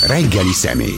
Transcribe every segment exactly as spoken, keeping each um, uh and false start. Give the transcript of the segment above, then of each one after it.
Reggeli személy.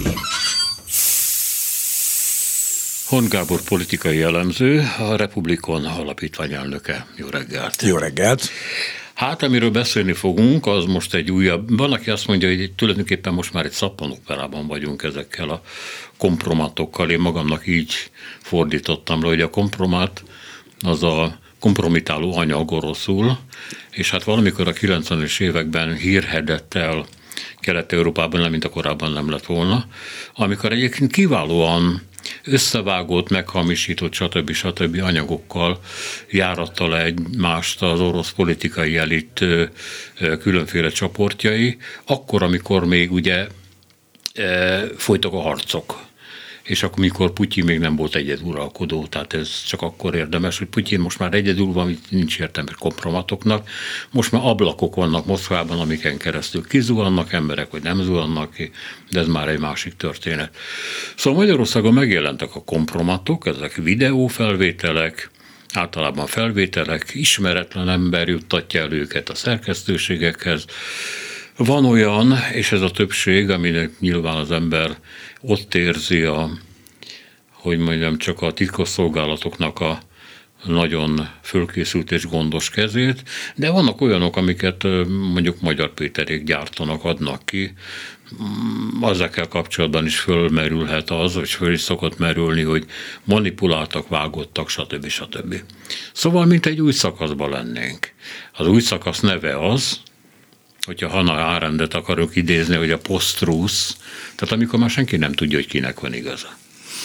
Hont Gábor politikai elemző, a Republikon alapítvány elnöke. Jó reggelt! Jó reggelt! Hát, amiről beszélni fogunk, az most egy újabb, van, aki azt mondja, hogy tulajdonképpen most már egy szappanoperában vagyunk ezekkel a kompromatokkal. Én magamnak így fordítottam le, hogy a kompromát az a kompromitáló anyag oroszul, és hát valamikor a kilencvenes években hírhedett el Kelet-Európában, nem mint a korábban nem lett volna, amikor egyébként kiválóan összevágott, meghamisított, stb. stb. Anyagokkal járatta le egymást az orosz politikai elit különféle csoportjai, akkor, amikor még ugye folytak a harcok. És akkor, mikor Putyin még nem volt egyeduralkodó, tehát ez csak akkor érdemes, hogy Putyin most már egyedül van, nincs értelme kompromatoknak. Most már ablakok vannak Moszkvában, amiken keresztül kizuhannak emberek, vagy nem zuhannak ki, de ez már egy másik történet. Szóval Magyarországon megjelentek a kompromatok, ezek videófelvételek, általában felvételek, ismeretlen ember juttatja el őket a szerkesztőségekhez. Van olyan, és ez a többség, aminek nyilván az ember ott érzi a, hogy mondjam, csak a titkosszolgálatoknak a nagyon fölkészült és gondos kezét, de vannak olyanok, amiket mondjuk Magyar Péterék gyártanak, adnak ki. Ezekkel kapcsolatban is fölmerülhet az, vagy föl is szokott merülni, hogy manipuláltak, vágottak, stb. stb. Szóval, mint egy új szakaszban lennénk. Az új szakasz neve az, hogyha Hannah Arendtet akarok idézni, hogy a post-truth, tehát amikor már senki nem tudja, hogy kinek van igaza.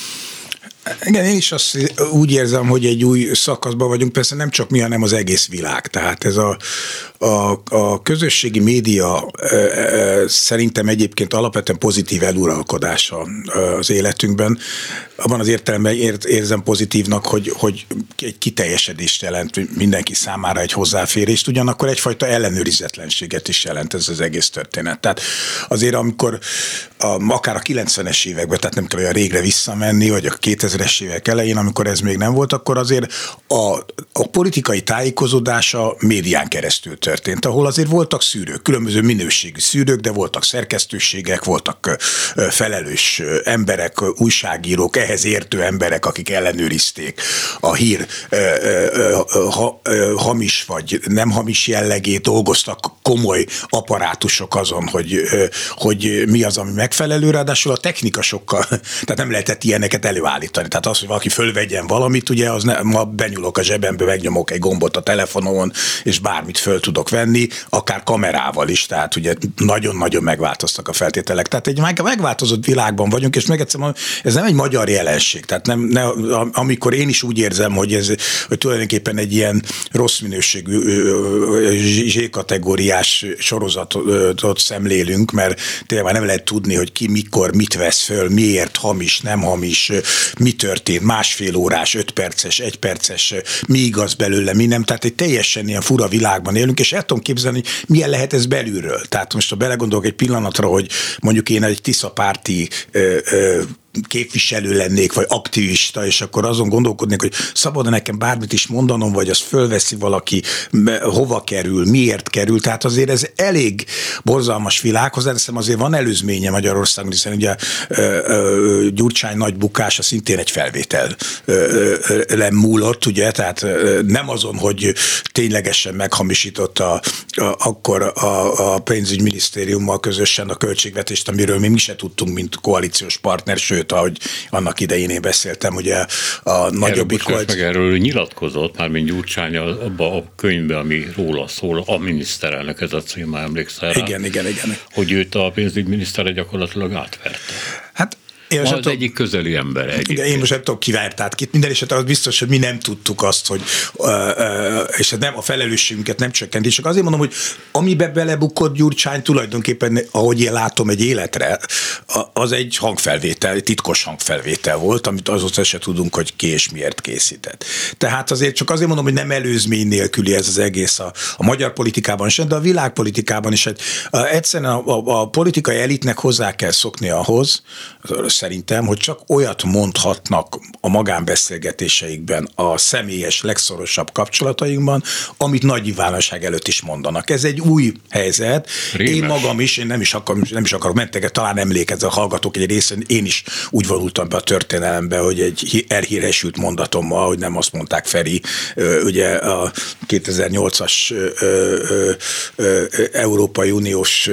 Igen, én is azt úgy érzem, hogy egy új szakaszban vagyunk, persze nem csak mi, hanem az egész világ. Tehát ez a, a, a közösségi média e, e, szerintem egyébként alapvetően pozitív eluralkodása az életünkben. Abban az értelemben érzem pozitívnak, hogy, hogy egy kiteljesedést jelent mindenki számára, egy hozzáférést, ugyanakkor egyfajta ellenőrizetlenséget is jelent ez az egész történet. Tehát azért, amikor a, akár a kilencvenes években, tehát nem kell olyan régre visszamenni, vagy a kétezres évek elején, amikor ez még nem volt, akkor azért a, a politikai tájékozódása médián keresztül történt, ahol azért voltak szűrők, különböző minőségű szűrők, de voltak szerkesztőségek, voltak felelős emberek, újságírók, ehhez értő emberek, akik ellenőrizték a hír ha, hamis vagy nem hamis jellegét, dolgoztak komoly apparátusok azon, hogy, hogy mi az, ami megfelelő, ráadásul a technika sokkal, tehát nem lehetett ilyeneket előállítani. Tehát az, hogy valaki fölvegyen valamit, ugye, az ne, ma benyúlok a zsebembe, megnyomok egy gombot a telefonon, és bármit föl tudok venni, akár kamerával is, tehát ugye nagyon-nagyon megváltoztak a feltételek. Tehát egy megváltozott világban vagyunk, és meg egyszer mondom, ez nem egy magyar jelenség. Tehát nem, ne, amikor én is úgy érzem, hogy ez hogy tulajdonképpen egy ilyen rossz minőségű zsé-kategóriás sorozatot szemlélünk, mert tényleg már nem lehet tudni, hogy ki mikor mit vesz föl, miért hamis, nem hamis, mi történt, másfél órás, öt perces, egy perces, mi igaz belőle, mi nem. Tehát egy teljesen ilyen fura világban élünk, és el tudom képzelni, hogy milyen lehet ez belülről. Tehát most ha belegondolok egy pillanatra, hogy mondjuk én egy Tisza párti ö, ö, képviselő lennék, vagy aktivista, és akkor azon gondolkodnék, hogy szabad nekem bármit is mondanom, vagy azt fölveszi valaki, hova kerül, miért kerül, tehát azért ez elég borzalmas világ, hozzáteszem azért van előzménye Magyarországon, hiszen ugye Gyurcsány nagy bukása szintén egy felvétel lemúlott, ugye, tehát nem azon, hogy ténylegesen meghamisította a, akkor a, a pénzügyminisztériummal közösen a költségvetést, amiről mi, mi se tudtunk, mint koalíciós partner, sőt, ahogy annak idején én beszéltem, ugye a nagyobbik volt. Meg erről nyilatkozott, mármint Gyurcsány abban a könyvben, ami róla szól, a miniszterelnök, ez a címe, emlékszel rá? Igen, igen, igen. Hogy őt a pénzügyminisztere gyakorlatilag átverte. Hát Én az tudom, egyik közeli ember egyébként. Igen, én most nem tudom, kivárt át ki. Minden esetre az biztos, hogy mi nem tudtuk azt, hogy és nem a felelősségünket nem csökkent. Csak azért mondom, hogy amiben belebukott Gyurcsány tulajdonképpen, ahogy én látom egy életre, az egy hangfelvétel, titkos hangfelvétel volt, amit azóta se tudunk, hogy ki és miért készített. Tehát azért csak azért mondom, hogy nem előzmény nélküli ez az egész a, a magyar politikában sem, de a világpolitikában is. Hát, egyszerűen a, a, a politikai elitnek hozzá kell szokni ahhoz, szerintem, hogy csak olyat mondhatnak a magánbeszélgetéseikben, a személyes, legszorosabb kapcsolatainkban, amit nagy nyilvánosság előtt is mondanak. Ez egy új helyzet. Rémes. Én magam is, én nem is, akar, nem is akarok menteget, talán emlékezzel a hallgatók egy részén, én is úgy vonultam be a történelembe, hogy egy elhíresült mondatommal, hogy nem azt mondták, Feri, ugye a kétezer-nyolcas Európai Uniós,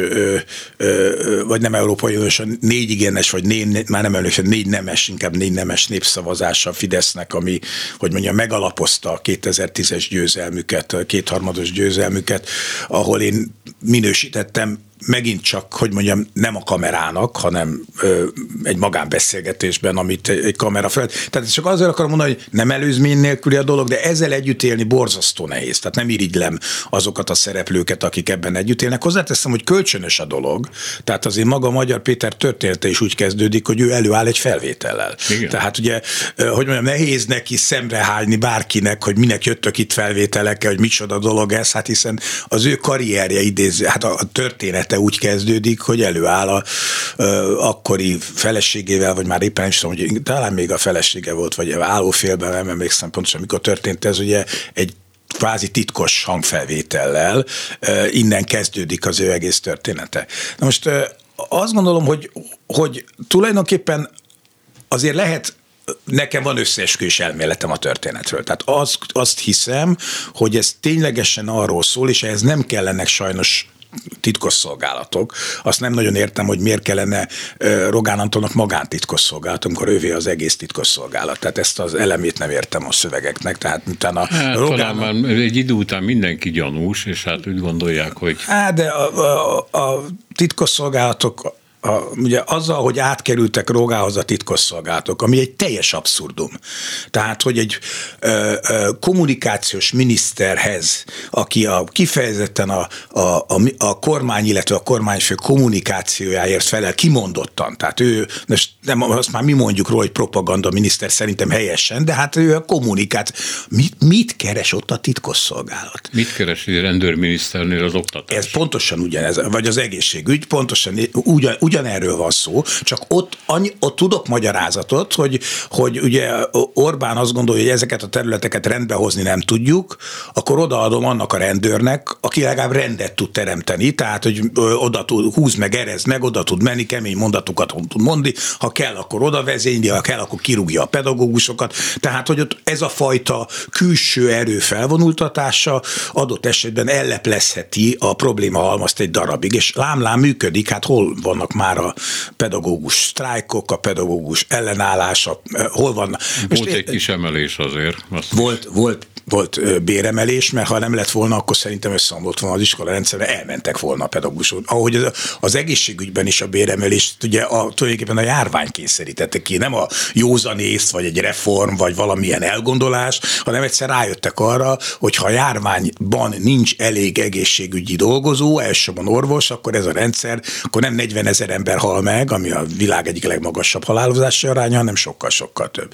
vagy nem Európai Uniós, négy igenes, vagy négy, már nem emlékszem, négy nemes, inkább négy nemes népszavazása a Fidesznek, ami, hogy mondjam, megalapozta a kétezer-tízes győzelmüket, kétharmados győzelmüket, ahol én minősítettem megint csak, hogy mondjam, nem a kamerának, hanem ö, egy magánbeszélgetésben, amit egy kamera fel. Tehát csak azért akarom mondani, hogy nem előzmény nélküli a dolog, de ezzel együtt élni borzasztó nehéz. Tehát nem irigylem azokat a szereplőket, akik ebben együtt élnek. Hozzáteszem, hogy kölcsönös a dolog. Tehát azért maga Magyar Péter története is úgy kezdődik, hogy ő előáll egy felvétellel. Igen. Tehát ugye, hogy mondjam, nehéz neki szemrehányni bárkinek, hogy minek jöttök itt felvételekkel, hogy micsoda dolog ez, hát hiszen az ő karrierje idéző, hát a történet úgy kezdődik, hogy előáll a ö, akkori feleségével, vagy már éppen is tudom, hogy talán még a felesége volt, vagy állófélben, nem emlékszem pontosan, amikor történt ez, ugye egy kvázi titkos hangfelvétellel, ö, innen kezdődik az ő egész története. Na most ö, azt gondolom, hogy, hogy tulajdonképpen azért lehet, nekem van összeesküvés elméletem a történetről. Tehát azt, azt hiszem, hogy ez ténylegesen arról szól, és ehhez nem kellenek sajnos titkosszolgálatok. Azt nem nagyon értem, hogy miért kellene Rogán Antonnak magántitkosszolgálat, amikor ővé az egész titkosszolgálat. Tehát ezt az elemét nem értem a szövegeknek. Tehát utána hát, Rogán... talán már egy idő után mindenki gyanús, és hát úgy gondolják, hogy... Hát, de a, a, a titkosszolgálatok A, ugye azzal, hogy átkerültek Rogához a titkosszolgálatok, ami egy teljes abszurdum. Tehát, hogy egy ö, ö, kommunikációs miniszterhez, aki a, kifejezetten a, a, a, a kormány, illetve a kormányfő kommunikációjáért felel kimondottan. Tehát ő, nem, azt már mi mondjuk róla, hogy propaganda miniszter, szerintem helyesen, de hát ő a kommunikát. Mit, mit keres ott a titkosszolgálat? Mit keres egy rendőrminiszternél az oktatás? Ez pontosan ugyanez, vagy az egészségügy, pontosan ugyan, ugyan Ugyanerről van szó, csak ott, annyi, ott tudok magyarázatot, hogy, hogy ugye Orbán azt gondolja, hogy ezeket a területeket rendbe hozni nem tudjuk, akkor odaadom annak a rendőrnek, aki legalább rendet tud teremteni, tehát, hogy oda tud, húz meg, erez meg, oda tud menni, kemény mondatokat tud mondani, ha kell, akkor oda vezényli, ha kell, akkor kirúgja a pedagógusokat, tehát, hogy ott ez a fajta külső erő felvonultatása adott esetben elleplezheti a probléma halmazt egy darabig, és lám-lám működik, hát hol vannak már a pedagógus sztrájkok, a pedagógus ellenállása, hol van. Volt most egy kis emelés azért. Volt, volt, volt béremelés, mert ha nem lett volna, akkor szerintem összeomlott volna az iskola rendszerre, elmentek volna a pedagógusok. Ahogy az, az egészségügyben is a béremelést, ugye a, tulajdonképpen a járvány kényszerítette ki, nem a józanész, vagy egy reform, vagy valamilyen elgondolás, hanem egyszer rájöttek arra, hogy ha a járványban nincs elég egészségügyi dolgozó, elsősorban orvos, akkor ez a rendszer, akkor nem negyvenezer ember hal meg, ami a világ egyik legmagasabb halálozási aránya, hanem sokkal-sokkal több.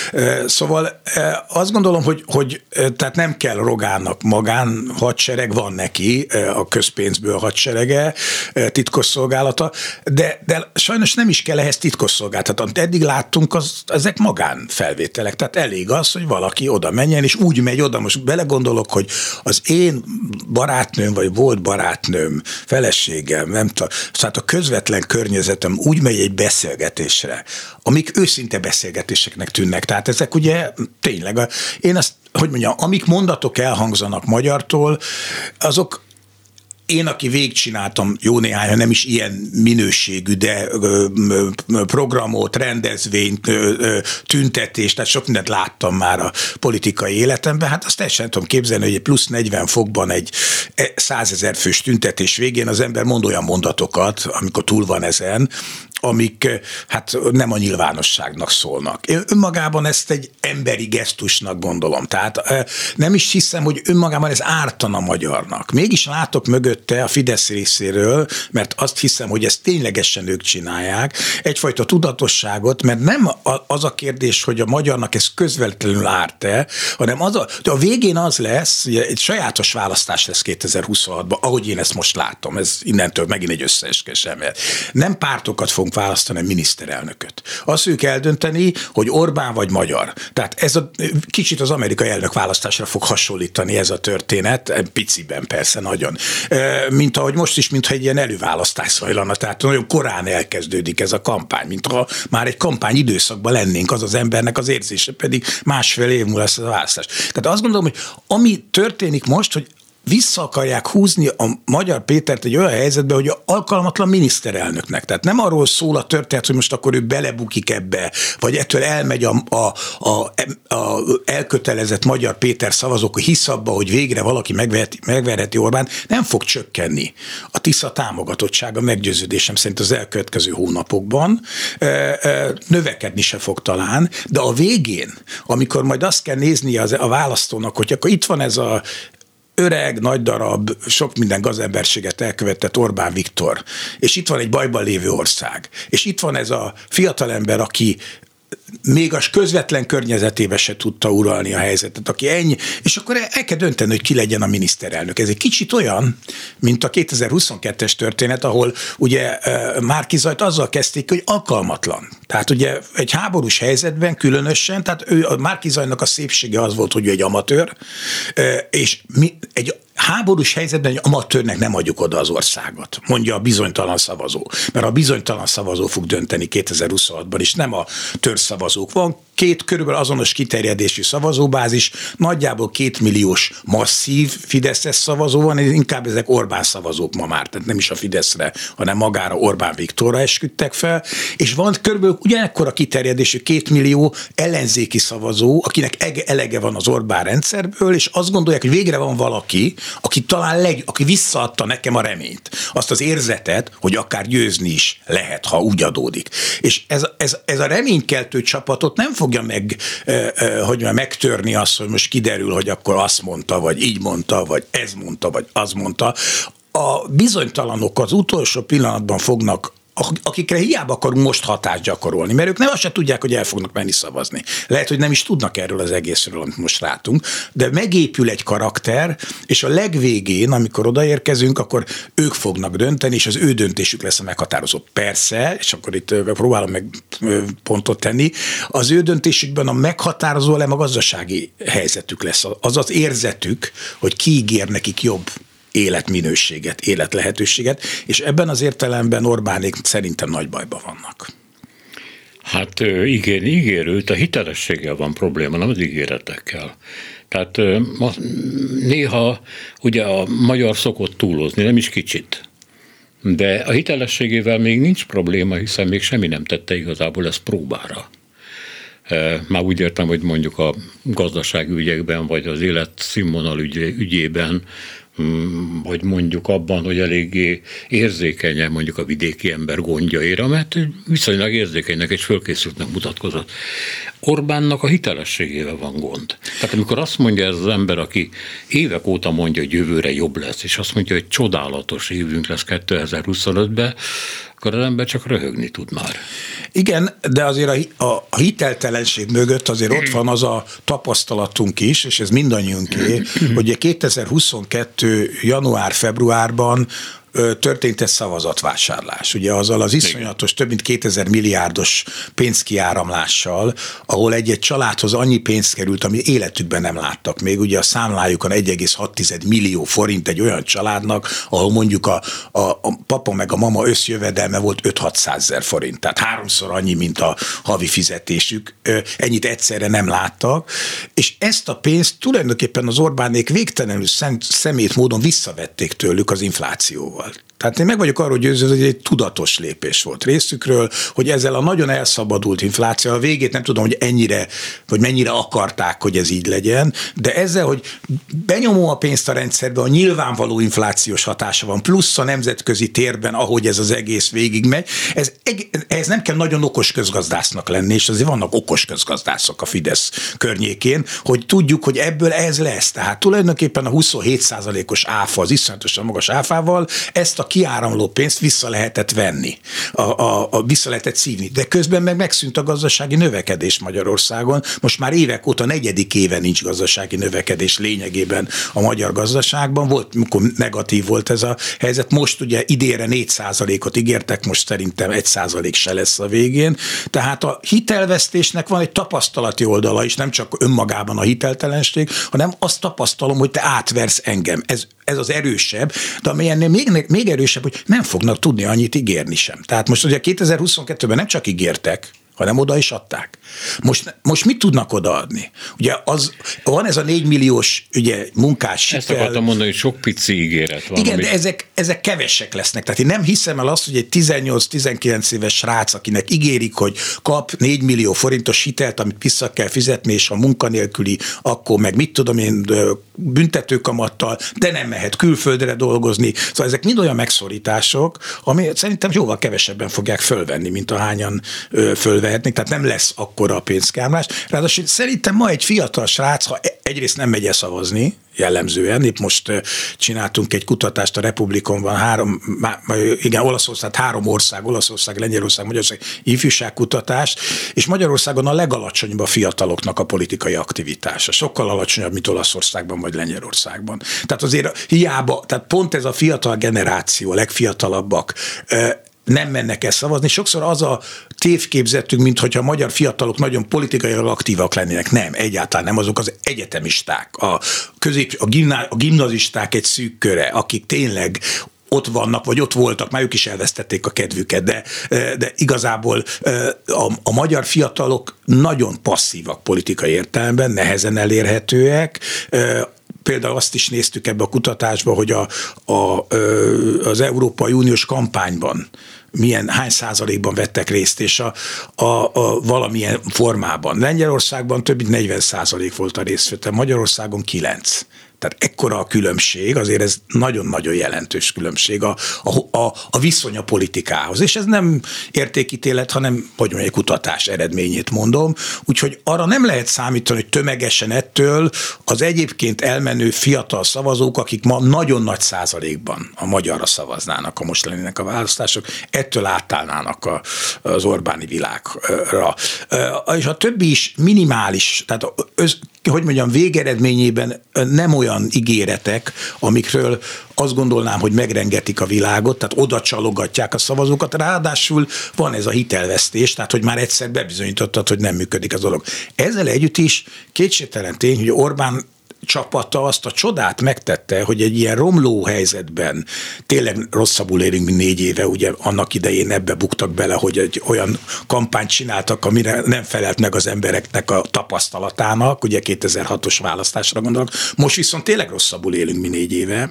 Szóval azt gondolom, hogy, hogy tehát nem kell Rogánnak magán hadsereg, van neki a közpénzből hadserege, titkosszolgálata, de, de sajnos nem is kell ehhez titkosszolgálat. Amit eddig láttunk, az, ezek magánfelvételek. Tehát elég az, hogy valaki oda menjen, és úgy megy oda. Most belegondolok, hogy az én barátnőm, vagy volt barátnőm, feleségem, nem tudom, tehát a közvetlen környezetem úgy megy egy beszélgetésre, amik őszinte beszélgetéseknek tűnnek. Tehát ezek ugye tényleg, én azt, hogy mondjam, amik mondatok elhangzanak magyartól, azok én, aki végigcsináltam jó néhány, nem is ilyen minőségű, de programot, rendezvényt, tüntetést, tehát sok mindent láttam már a politikai életemben, hát azt el sem tudom képzelni, hogy egy plusz negyven fokban egy százezer fős tüntetés végén az ember mond olyan mondatokat, amikor túl van ezen, amik hát nem a nyilvánosságnak szólnak. Én önmagában ezt egy emberi gesztusnak gondolom. Tehát nem is hiszem, hogy önmagában ez ártana magyarnak. Mégis látok mögötte a Fidesz részéről, mert azt hiszem, hogy ezt ténylegesen ők csinálják, egyfajta tudatosságot, mert nem az a kérdés, hogy a magyarnak ez közvetlenül árt-e, hanem az a, a végén az lesz, ugye egy sajátos választás lesz kétezer-huszonhatban, ahogy én ezt most látom, ez innentől megint egy összeesküvés elmélet. Nem pártokat fogunk választani a miniszterelnököt. Azt ők eldönteni, hogy Orbán vagy magyar. Tehát ez a kicsit az amerikai elnök választásra fog hasonlítani ez a történet, piciben persze nagyon. Mint ahogy most is, mintha egy ilyen előválasztás zajlana, tehát nagyon korán elkezdődik ez a kampány, mintha már egy kampány időszakban lennénk, az az embernek az érzése, pedig másfél év múlva lesz ez a választás. Tehát azt gondolom, hogy ami történik most, hogy vissza akarják húzni a Magyar Pétert egy olyan helyzetbe, hogy alkalmatlan miniszterelnöknek. Tehát nem arról szól a történet, hogy most akkor ő belebukik ebbe, vagy ettől elmegy a, a, a, a elkötelezett Magyar Péter szavazók, hogy hisz abba, hogy végre valaki megverheti, megverheti Orbán, nem fog csökkenni a Tisza támogatottsága, meggyőződésem szerint az elkövetkező hónapokban, növekedni se fog talán, de a végén, amikor majd azt kell nézni az, a választónak, hogy akkor itt van ez a öreg, nagy darab, sok minden gazemberséget elkövetett Orbán Viktor, és itt van egy bajban lévő ország, és itt van ez a fiatalember, aki még a közvetlen környezetébe se tudta uralni a helyzetet, aki ennyi, és akkor el kell dönteni, hogy ki legyen a miniszterelnök. Ez egy kicsit olyan, mint a kétezer-huszonkettes történet, ahol ugye Márki-Zajt azzal kezdték, hogy alkalmatlan. Tehát ugye egy háborús helyzetben különösen, tehát ő, a Márki-Zajnak a szépsége az volt, hogy ő egy amatőr, és mi, egy háborús helyzetben egy amatőrnek nem adjuk oda az országot, mondja a bizonytalan szavazó. Mert a bizonytalan szavazó fog dönteni kétezer-huszonhatban is, nem a törzszavazók. Van két körülbelül azonos kiterjedésű szavazóbázis, nagyjából két milliós masszív fideszes szavazó van, inkább ezek Orbán szavazók ma már, tehát nem is a Fideszre, hanem magára Orbán Viktorra esküdtek fel, és van körülbelül ugyanekkor a kiterjedésű két millió ellenzéki szavazó, akinek elege van az Orbán rendszerből, és azt gondolják, hogy végre van valaki, aki talán leg, aki visszaadta nekem a reményt, azt az érzetet, hogy akár győzni is lehet, ha úgy adódik. És ez, ez, ez a reménykeltő csapatot nem fogja meg, eh, eh, hogy megtörni azt, hogy most kiderül, hogy akkor azt mondta, vagy így mondta, vagy ez mondta, vagy az mondta. A bizonytalanok az utolsó pillanatban fognak, akikre hiába akarunk most hatást gyakorolni, mert ők nem azt se tudják, hogy el fognak menni szavazni. Lehet, hogy nem is tudnak erről az egészről, amit most látunk, de megépül egy karakter, és a legvégén, amikor odaérkezünk, akkor ők fognak dönteni, és az ő döntésük lesz a meghatározó. Persze, és akkor itt próbálom meg pontot tenni, az ő döntésükben a meghatározó elem a gazdasági helyzetük lesz, az az érzetük, hogy kiígér nekik jobb életminőséget, életlehetőséget, és ebben az értelemben Orbánék szerintem nagy bajban vannak. Hát igen, ígérőt, a hitelességgel van probléma, nem az ígéretekkel. Tehát néha ugye a magyar szokott túlozni, nem is kicsit. De a hitelességével még nincs probléma, hiszen még semmi nem tette igazából ezt próbára. Már úgy értem, hogy mondjuk a gazdasági ügyekben, vagy az életszínvonal ügyében, vagy mondjuk abban, hogy eléggé érzékenyen mondjuk a vidéki ember gondjaira, mert viszonylag érzékenynek és fölkészültnek mutatkozott. Orbánnak a hitelességével van gond. Tehát amikor azt mondja ez az ember, aki évek óta mondja, hogy jövőre jobb lesz, és azt mondja, hogy csodálatos évünk lesz kétezer-huszonötben, akkor az ember csak röhögni tud már. Igen, de azért a, a, a hiteltelenség mögött azért ott van az a tapasztalatunk is, és ez mindannyiunké, hogy kétezer-huszonkettő január-februárban történt egy szavazatvásárlás. Ugye azzal az iszonyatos, több mint kétezer milliárdos pénzkiáramlással, ahol egy-egy családhoz annyi pénz került, ami életükben nem láttak még. Ugye a számlájukon egy egész hat millió forint egy olyan családnak, ahol mondjuk a, a, a papa meg a mama összjövedelme volt öt-hatszázezer forint. Tehát háromszor annyi, mint a havi fizetésük. Ennyit egyszerre nem láttak. És ezt a pénzt tulajdonképpen az Orbánék végtelenül szemét módon visszavették tőlük az inflációval. Tehát én meg vagyok arról győződve, hogy egy tudatos lépés volt részükről, hogy ezzel a nagyon elszabadult infláció, a végét nem tudom, hogy ennyire, vagy mennyire akarták, hogy ez így legyen, de ezzel, hogy benyomó a pénzt a rendszerbe, a nyilvánvaló inflációs hatása van, plusz a nemzetközi térben, ahogy ez az egész végigmegy, ez, ez nem kell nagyon okos közgazdásznak lenni, és azért vannak okos közgazdászok a Fidesz környékén, hogy tudjuk, hogy ebből ez lesz. Tehát tulajdonképpen a huszonhét százalékos áfa, az iszonyatosan magas áfával ezt a a kiáramló pénzt vissza lehetett venni, a, a, a, vissza lehetett szívni, de közben meg megszűnt a gazdasági növekedés Magyarországon. Most már évek óta, negyedik éve nincs gazdasági növekedés lényegében a magyar gazdaságban. Volt, mikor negatív volt ez a helyzet. Most ugye idénre négy százalékot ígértek, most szerintem egy százalék se lesz a végén. Tehát a hitelvesztésnek van egy tapasztalati oldala is, nem csak önmagában a hiteltelenség, hanem azt tapasztalom, hogy te átversz engem. Ez, ez az erősebb, de ami ennél még, még erősebb, hogy nem fognak tudni annyit ígérni sem. Tehát most ugye kétezer-huszonkettőben nem csak ígértek, hanem oda is adták. Most, most mit tudnak odaadni? Ugye az, van ez a négy milliós ugye, munkás hitel. Ezt akartam mondani, hogy sok pici ígéret van. Igen, amit... de ezek, ezek kevesek lesznek. Tehát én nem hiszem el azt, hogy egy tizennyolc-tizenkilenc éves srác, akinek ígérik, hogy kap négy millió forintos hitelt, amit vissza kell fizetni, és a munkanélküli, akkor meg mit tudom én, büntetőkamattal, de nem mehet külföldre dolgozni. Szóval ezek mind olyan megszorítások, ami szerintem jóval kevesebben fogják fölvenni, mint ahányan fölvehetnek. Tehát nem lesz akkora a pénzkármlás. Ráadásul szerintem ma egy fiatal srác, ha egyrészt nem megy el szavazni, jellemzően. Épp most csináltunk egy kutatást, a Republikonban három, igen, Olaszország, három ország, Olaszország, Lengyelország, Magyarország ifjúságkutatás, és Magyarországon a legalacsonyabb a fiataloknak a politikai aktivitása. Sokkal alacsonyabb, mint Olaszországban vagy Lengyelországban. Tehát azért hiába, tehát pont ez a fiatal generáció, a legfiatalabbak, nem mennek el szavazni. Sokszor az a tévképzetünk, mintha a magyar fiatalok nagyon politikailag aktívak lennének. Nem, egyáltalán nem. Azok az egyetemisták, a, közép, a, gimná, a gimnazisták egy szűk köre, akik tényleg ott vannak, vagy ott voltak, már ők is elvesztették a kedvüket, de, de igazából a, a magyar fiatalok nagyon passzívak politikai értelemben, nehezen elérhetőek. Például azt is néztük ebbe a kutatásba, hogy a, a, az Európai Uniós kampányban milyen, hány százalékban vettek részt, és a, a, a valamilyen formában. Lengyelországban több mint negyven százalék volt a részvétel, Magyarországon kilenc. Tehát ekkora a különbség, azért ez nagyon-nagyon jelentős különbség a, a, a, a viszony a politikához. És ez nem értékítélet, hanem, hogy mondjam, egy kutatás eredményét mondom. Úgyhogy arra nem lehet számítani, hogy tömegesen ettől az egyébként elmenő fiatal szavazók, akik ma nagyon nagy százalékban a magyarra szavaznának, ha most lennének a választások, ettől átállnának a, az Orbáni világra. És a többi is minimális, tehát öz, hogy mondjam, végeredményében nem olyan ígéretek, amikről azt gondolnám, hogy megrengetik a világot, tehát oda csalogatják a szavazókat, ráadásul van ez a hitelvesztés, tehát hogy már egyszer bebizonyítottad, hogy nem működik az dolog. Ezzel együtt is kétségtelen tény, hogy Orbán csapata azt a csodát megtette, hogy egy ilyen romló helyzetben tényleg rosszabbul élünk, mint négy éve, ugye annak idején ebbe buktak bele, hogy egy olyan kampányt csináltak, amire nem felelt meg az embereknek a tapasztalatának, ugye kétezer-hatos választásra gondolok. Most viszont tényleg rosszabbul élünk, mint négy éve,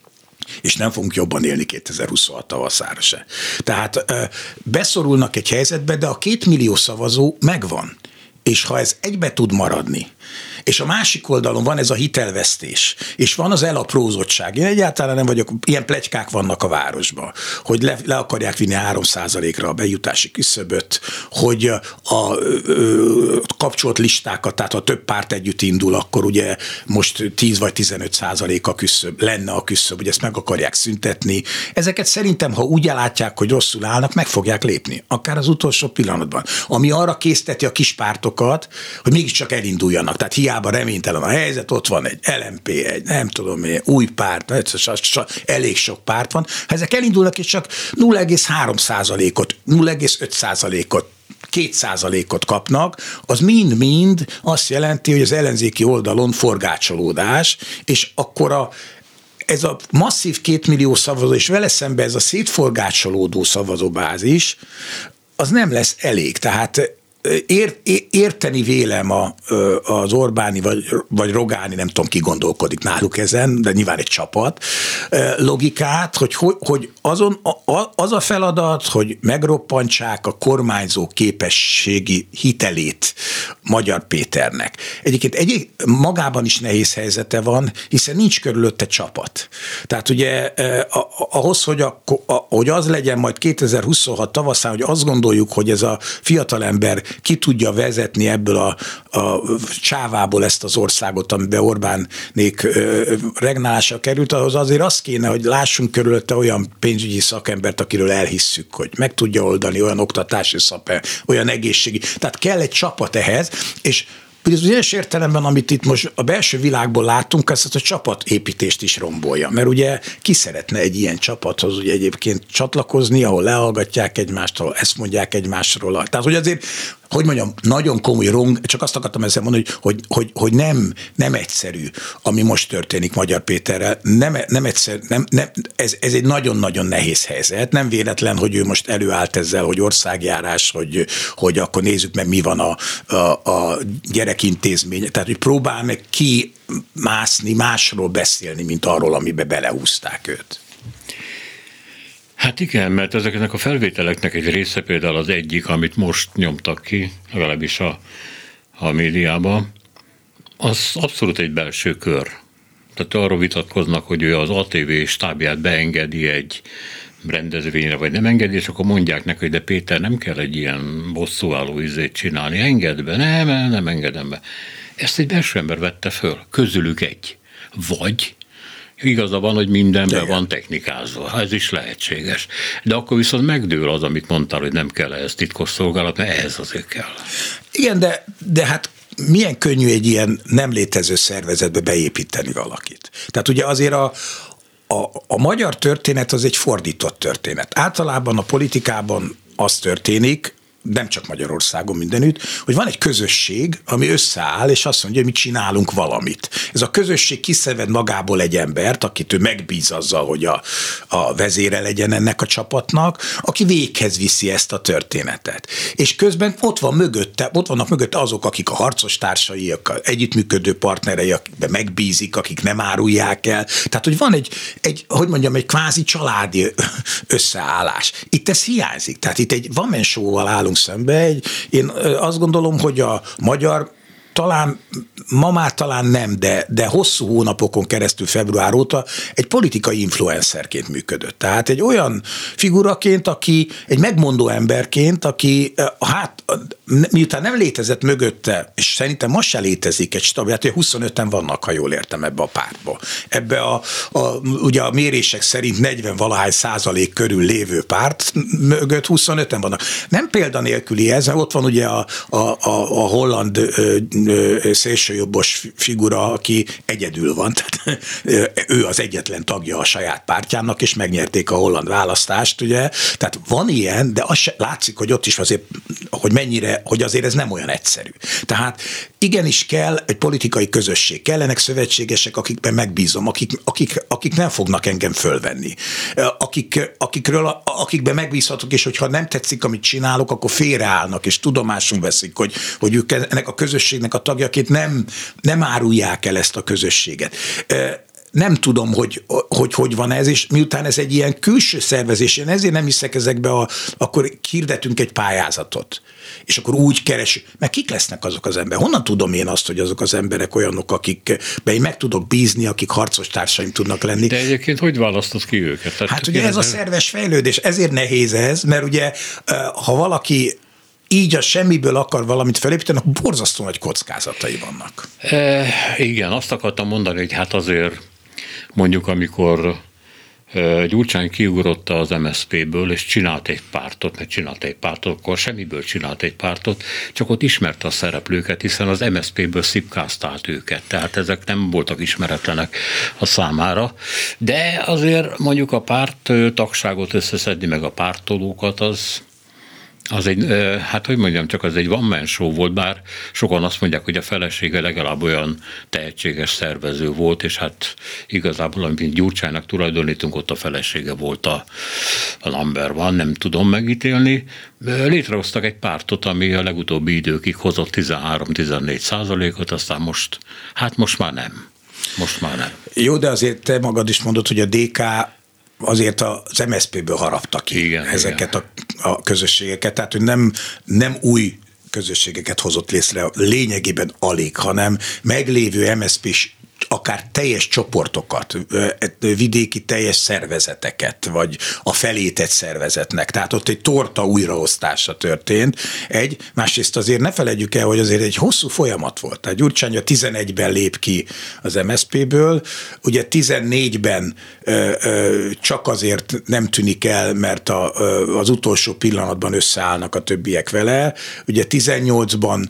és nem fogunk jobban élni kétezer-huszonhat tavaszára se. Tehát beszorulnak egy helyzetbe, de a két millió szavazó megvan. És ha ez egybe tud maradni, és a másik oldalon van ez a hitelvesztés, és van az elaprózottság. Én egyáltalán nem vagyok, ilyen pletykák vannak a városban, hogy le, le akarják vinni három százalékra a bejutási küszöböt, hogy a, a, a kapcsolt listákat, tehát ha több párt együtt indul, akkor ugye most tíz vagy tizenöt százalék a küszöb, lenne a küszöb, hogy ezt meg akarják szüntetni. Ezeket szerintem, ha úgy látják, hogy rosszul állnak, meg fogják lépni, akár az utolsó pillanatban. Ami arra készteti a kis pártokat, hogy mégiscsak elinduljanak. Tehát hiába reménytelen a helyzet, ott van egy el em pé, egy nem tudom én, új párt, elég sok párt van. Ha ezek elindulnak, és csak nulla egész három százalékot, nulla egész öt százalékot, két százalékot kapnak, az mind-mind azt jelenti, hogy az ellenzéki oldalon forgácsolódás, és akkor a ez a masszív két millió szavazó, és vele szemben ez a szétforgácsolódó szavazóbázis, az nem lesz elég. Tehát Ér, érteni vélem a, az Orbáni vagy, vagy Rogáni, nem tudom ki gondolkodik náluk ezen, de nyilván egy csapat logikát, hogy, hogy azon, az a feladat, hogy megroppantsák a kormányzó képességi hitelét Magyar Péternek. Egyébként egy, magában is nehéz helyzete van, hiszen nincs körülötte csapat. Tehát ugye ahhoz, hogy, a, hogy az legyen majd kétezer-huszonhat tavaszán, hogy azt gondoljuk, hogy ez a fiatalember ki tudja vezetni ebből a, a csávából ezt az országot, amiben Orbánék regnálása került, ahhoz azért az kéne, hogy lássunk körülötte olyan pénzügyi szakembert, akiről elhisszük, hogy meg tudja oldani, olyan oktatási szakember, olyan egészségi. Tehát kell egy csapat ehhez, és az egyes értelemben, amit itt most a belső világból látunk, ezt a csapatépítést is rombolja, mert ugye ki szeretne egy ilyen csapathoz ugye egyébként csatlakozni, ahol lehallgatják egymást, ahol ezt mondják egymásról. Tehát, hogy azért, hogy mondjam, nagyon komoly rong, csak azt akartam ezzel mondani, hogy, hogy, hogy, hogy nem, nem egyszerű, ami most történik Magyar Péterrel. Nem, nem egyszerű, nem, nem, ez, ez egy nagyon-nagyon nehéz helyzet. Nem véletlen, hogy ő most előállt ezzel, hogy országjárás, hogy, hogy akkor nézzük meg, mi van a, a, a gyerekintézmény. Tehát, hogy próbál meg kimászni, másról beszélni, mint arról, amiben belehúzták őt. Hát igen, mert ezeknek a felvételeknek egy része például az egyik, amit most nyomtak ki, legalábbis a, a médiában, az abszolút egy belső kör. Tehát arról vitatkoznak, hogy ő az á té vé stábját beengedi egy rendezvényre, vagy nem engedi, és akkor mondják neki, hogy de Péter, nem kell egy ilyen bosszúálló izét csinálni, engedd be, nem, nem engedem be. Ezt egy belső ember vette föl, közülük egy. Vagy igaza van, hogy mindenben van technikázva, ez is lehetséges. De akkor viszont megdől az, amit mondtál, hogy nem kell ez titkos szolgálat, mert ehhez azért kell. Igen, de, de hát milyen könnyű egy ilyen nem létező szervezetbe beépíteni valakit. Tehát ugye azért a, a, a magyar történet az egy fordított történet. Általában a politikában az történik, nem csak Magyarországon, mindenütt, hogy van egy közösség, ami összeáll, és azt mondja, hogy mi csinálunk valamit. Ez a közösség kiszeved magából egy embert, akit ő megbíz azzal, hogy a, a vezére legyen ennek a csapatnak, aki véghez viszi ezt a történetet. És közben ott van mögötte, ott vannak mögötte azok, akik a harcos társai, a együttműködő partnerei, akikben megbízik, akik nem árulják el. Tehát, hogy van egy, egy hogy mondjam, egy kvázi családi összeállás. Itt ez hiányzik. Tehát itt egy one-man show-val állunk szembe. Egy, én azt gondolom, hogy a magyar talán, ma már talán nem, de, de hosszú hónapokon keresztül február óta egy politikai influencerként működött. Tehát egy olyan figuraként, aki, egy megmondó emberként, aki hát miután nem létezett mögötte, és szerintem most se létezik egy stab, hát huszonöten vannak, ha jól értem, ebbe a pártba. Ebbe a, a ugye a mérések szerint negyven-valahány százalék körül lévő párt mögött huszonöten vannak. Nem példanélküli ez, ott van ugye a, a, a, a holland ö, ö, szélsőjobbos figura, aki egyedül van, tehát ő az egyetlen tagja a saját pártjának, és megnyerték a holland választást, ugye. Tehát van ilyen, de az se, látszik, hogy ott is azért, hogy mennyire, hogy azért ez nem olyan egyszerű. Tehát igenis kell egy politikai közösség, kellenek szövetségesek, akikben megbízom, akik, akik, akik nem fognak engem fölvenni, akik, akikről, akikben megbízhatok, és hogyha nem tetszik, amit csinálok, akkor félreállnak, és tudomásul veszik, hogy, hogy ők ennek a közösségnek a tagjaként nem, nem árulják el ezt a közösséget. Nem tudom, hogy, hogy hogy van ez, és miután ez egy ilyen külső szervezés, én ezért nem hiszek ezekbe, a, akkor hirdetünk egy pályázatot, és akkor úgy keresünk, mert kik lesznek azok az emberek? Honnan tudom én azt, hogy azok az emberek olyanok, akikben én meg tudok bízni, akik harcos társaim tudnak lenni? De egyébként hogy választod ki őket? Tehát hát ugye ez a szerves fejlődés, ezért nehéz ez, mert ugye ha valaki így a semmiből akar valamit felépíteni, akkor borzasztó nagy kockázatai vannak. E, igen, azt akartam mondani, hogy hát azért mondjuk, amikor Gyurcsány kiugrott az em es zé pé-ből, és csinált egy pártot, mert csinált egy pártot, akkor semmiből csinált egy pártot, csak ott ismerte a szereplőket, hiszen az em es zé pé-ből szipkáztált őket, tehát ezek nem voltak ismeretlenek a számára. De azért mondjuk a párt tagságot összeszedni, meg a pártolókat, az az egy, hát hogy mondjam, csak az egy one-man show volt, bár sokan azt mondják, hogy a felesége legalább olyan tehetséges szervező volt, és hát igazából, amit Gyurcsánynak tulajdonítunk, ott a felesége volt a, a number one, nem tudom megítélni. Létrehoztak egy pártot, ami a legutóbbi időkig hozott tizenhárom-tizennégy százalékot, aztán most, hát most már nem. Most már nem. Jó, de azért te magad is mondod, hogy a dé ká azért az em es zé pé-ből harapta ki igen, ezeket igen. A, a közösségeket, tehát hogy nem, nem új közösségeket hozott létre lényegében alig, hanem meglévő em es zé pés akár teljes csoportokat, vidéki teljes szervezeteket, vagy a felétett szervezetnek. Tehát ott egy torta újraosztása történt. Egy, másrészt azért ne felejtjük el, hogy azért egy hosszú folyamat volt. Tehát Gyurcsány a tizenegyben lép ki az em es zé péből, ugye tizennégyben ö, ö, csak azért nem tűnik el, mert a, ö, az utolsó pillanatban összeállnak a többiek vele. Ugye tizennyolcban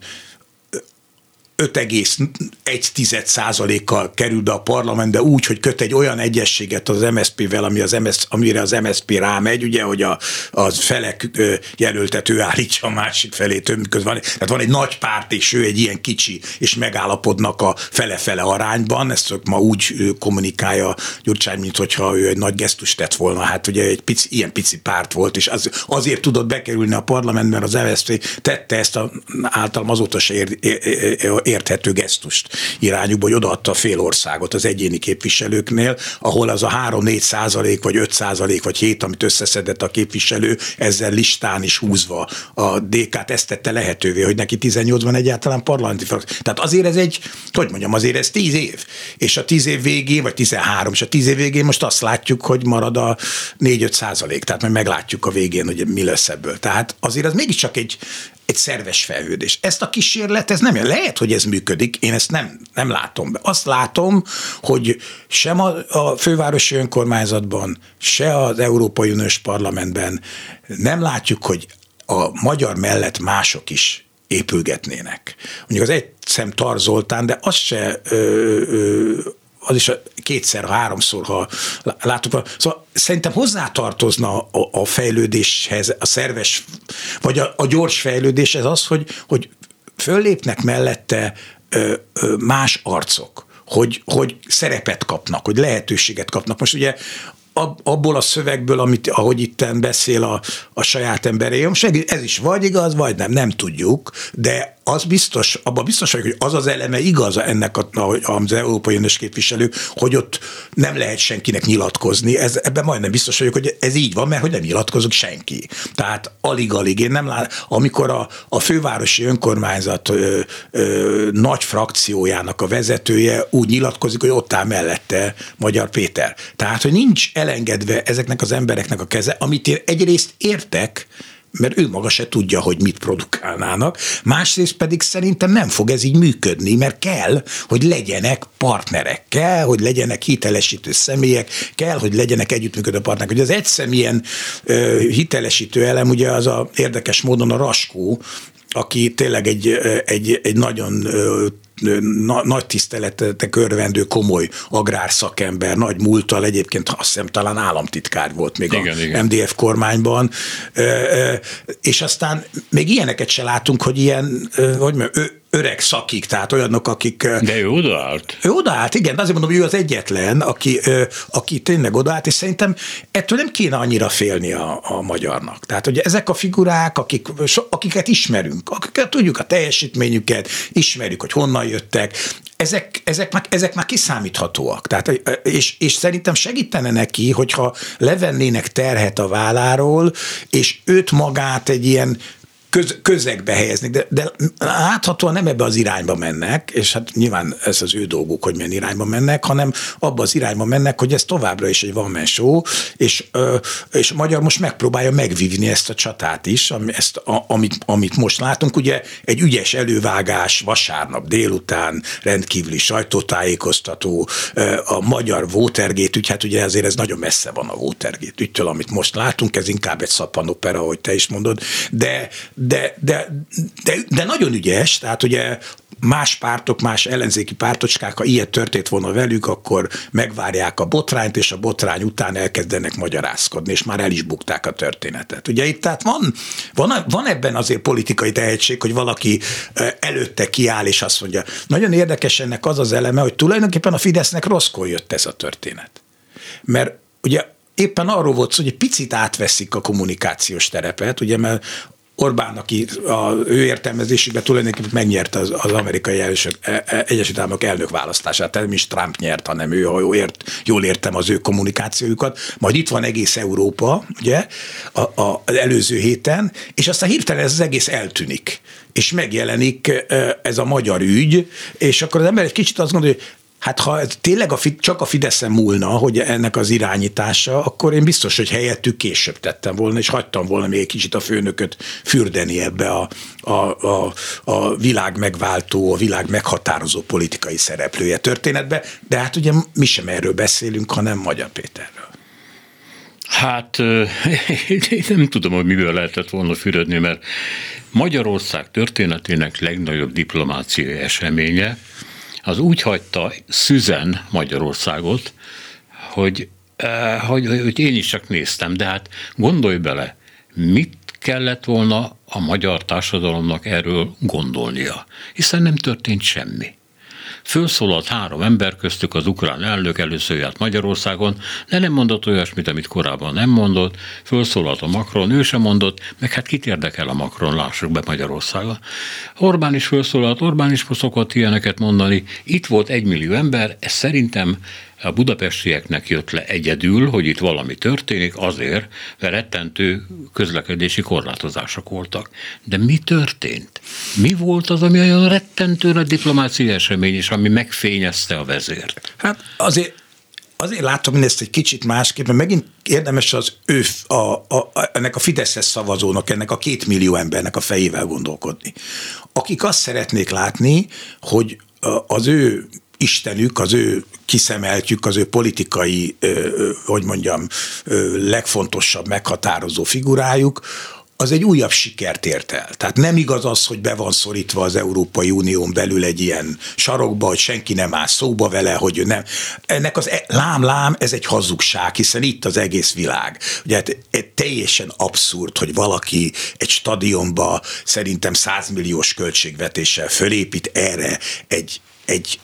öt egész egy százalékkal kerül be a parlamentbe úgy, hogy köt egy olyan egyességet az em es zé pével, ami az em es zé, amire az em es zé pé rámegy, ugye, hogy a, az felek jelöltető állítsa a másik felé több közben. Tehát van egy nagy párt, és ő egy ilyen kicsi, és megállapodnak a fele-fele arányban. Ezt ma úgy kommunikálja Gyurcsány, mint hogyha ő egy nagy gesztust tett volna. Hát ugye egy pici, ilyen pici párt volt, és az, azért tudott bekerülni a parlamentben, mert az em es zé pé tette ezt a, általam azóta se ér, ér, érthető gesztust irányúba, hogy odaadta a fél országot az egyéni képviselőknél, ahol az a három-négy százalék, vagy öt százalék, vagy hét, amit összeszedett a képviselő, ezzel listán is húzva a dé ká-t, ezt tette lehetővé, hogy neki tizennyolcban egyáltalán parlamenti frakció. Tehát azért ez egy, hogy mondjam, azért ez tíz év. És a tíz év végén, vagy tizenhárom, és a tíz év végén most azt látjuk, hogy marad a négy-öt százalék. Tehát majd meglátjuk a végén, hogy mi lesz ebből. Tehát azért az mégiscsak egy egy szerves fejlődés. Ezt a kísérlet, ez nem lehet, hogy ez működik, én ezt nem, nem látom be. Azt látom, hogy sem a, a fővárosi önkormányzatban, se az Európai Uniós Parlamentben nem látjuk, hogy a magyar mellett mások is épülgetnének. Mondjuk az egy szem Tar Zoltán, de az se ö, ö, az is kétszer, háromszor, ha látok. Szóval szerintem hozzátartozna a, a fejlődéshez, a szerves, vagy a, a gyors fejlődéshez az, hogy, hogy föllépnek mellette ö, ö, más arcok, hogy, hogy szerepet kapnak, hogy lehetőséget kapnak. Most ugye abból a szövegből, amit, ahogy itten beszél a, a saját emberé, ez is vagy igaz, vagy nem, nem tudjuk, de az biztos, abban biztos vagyok, hogy az az eleme igaz ennek a, az Európai Uniós képviselő, hogy ott nem lehet senkinek nyilatkozni. Ez, ebben majdnem biztos vagyok, hogy ez így van, mert hogy nem nyilatkozik senki. Tehát alig-alig. Én nem lát, amikor a, a fővárosi önkormányzat ö, ö, nagy frakciójának a vezetője úgy nyilatkozik, hogy ott áll mellette Magyar Péter. Tehát, hogy nincs elengedve ezeknek az embereknek a keze, amit én egyrészt értek, mert ő maga se tudja, hogy mit produkálnának, másrészt pedig szerintem nem fog ez így működni, mert kell, hogy legyenek partnerek, kell, hogy legyenek hitelesítő személyek, kell, hogy legyenek együttműködő partnerek. Ugye az egyszemélyen uh, hitelesítő elem, ugye az a érdekes módon a Raskó, aki tényleg egy, egy, egy nagyon uh, Na, nagy tiszteletek örvendő, komoly agrárszakember, nagy múlttal, egyébként azt hiszem talán államtitkár volt még igen, a igen. em dé ef kormányban, és aztán még ilyeneket se látunk, hogy ilyen, hogy mondjam, öreg szakik, tehát olyanok, akik... De ő odaállt. Ő odaállt, igen, de azért mondom, hogy ő az egyetlen, aki, aki tényleg odaállt, és szerintem ettől nem kéne annyira félni a, a magyarnak. Tehát, hogy ezek a figurák, akik, akiket ismerünk, akiket tudjuk a teljesítményüket, ismerjük, hogy honnan jöttek, ezek, ezek, már, ezek már kiszámíthatóak. Tehát, és, és szerintem segítene neki, hogyha levennének terhet a válláról, és őt magát egy ilyen Köz, közegbe helyeznek, de, de láthatóan nem ebbe az irányba mennek, és hát nyilván ez az ő dolguk, hogy milyen irányba mennek, hanem abba az irányba mennek, hogy ez továbbra is egy one-man show, és, és a magyar most megpróbálja megvívni ezt a csatát is, ezt, a, amit, amit most látunk. Ugye egy ügyes elővágás vasárnap délután, rendkívüli sajtótájékoztató, a magyar Watergate ügy, hát ugye azért ez nagyon messze van a Watergate ügytől, amit most látunk, ez inkább egy szappanopera, ahogy te is mondod, de De, de, de, de nagyon ügyes, tehát ugye más pártok, más ellenzéki pártocskák, ha ilyet történt volna velük, akkor megvárják a botrányt, és a botrány után elkezdenek magyarázkodni, és már el is bukták a történetet. Ugye itt tehát van, van, van ebben azért politikai tehetség, hogy valaki előtte kiáll, és azt mondja. Nagyon érdekes ennek az az eleme, hogy tulajdonképpen a Fidesznek rosszkor jött ez a történet. Mert ugye éppen arról volt szó, hogy egy picit átveszik a kommunikációs terepet, ugye, mert Orbán, aki az ő értelmezésükben tulajdonképpen megnyerte az, az amerikai Egyesült Államok elnök választását, tehát nem is Trump nyert, hanem ő, ha jól, ért, jól értem az ő kommunikációjukat. Majd itt van egész Európa, ugye, a, a, az előző héten, és aztán hirtelen ez az egész eltűnik, és megjelenik ez a magyar ügy, és akkor az ember egy kicsit azt gondolja, hogy Hát ha tényleg a, csak a Fideszen múlna, hogy ennek az irányítása, akkor én biztos, hogy helyettük később tettem volna, és hagytam volna még egy kicsit a főnököt fürdeni ebbe a, a, a, a világ megváltó, a világ meghatározó politikai szereplője történetbe, de hát ugye mi sem erről beszélünk, hanem Magyar Péterről. Hát én nem tudom, hogy miből lehetett volna fürödni, mert Magyarország történetének legnagyobb diplomáciai eseménye az úgy hagyta szüzen Magyarországot, hogy, hogy, hogy én is csak néztem, de hát gondolj bele, mit kellett volna a magyar társadalomnak erről gondolnia, hiszen nem történt semmi. Fölszólalt három ember, köztük az ukrán elnök, először járt Magyarországon, de nem mondott olyasmit, amit korábban nem mondott, fölszólalt a Macron, ő sem mondott, meg hát kit érdekel a Macron, lássuk be Magyarországon. Orbán is fölszólalt, Orbán is szokott ilyeneket mondani, itt volt egymillió ember, ez szerintem a budapestieknek jött le egyedül, hogy itt valami történik, azért, mert rettentő közlekedési korlátozások voltak. De mi történt? Mi volt az, ami olyan rettentő nagy diplomáciai esemény, és ami megfényezte a vezért? Hát azért, azért látom mindezt egy kicsit másképp, mert megint érdemes az ő, a, a, a, ennek a Fideszes szavazónak, ennek a két millió embernek a fejével gondolkodni. Akik azt szeretnék látni, hogy az ő istenük, az ő kiszemeltjük, az ő politikai, hogy mondjam, legfontosabb meghatározó figurájuk, az egy újabb sikert ért el. Tehát nem igaz az, hogy be van szorítva az Európai Unión belül egy ilyen sarokba, hogy senki nem áll szóba vele, hogy nem. Ennek az lám-lám, ez egy hazugság, hiszen itt az egész világ. Ugye hát teljesen abszurd, hogy valaki egy stadionba szerintem százmilliós költségvetéssel fölépít erre egy, egy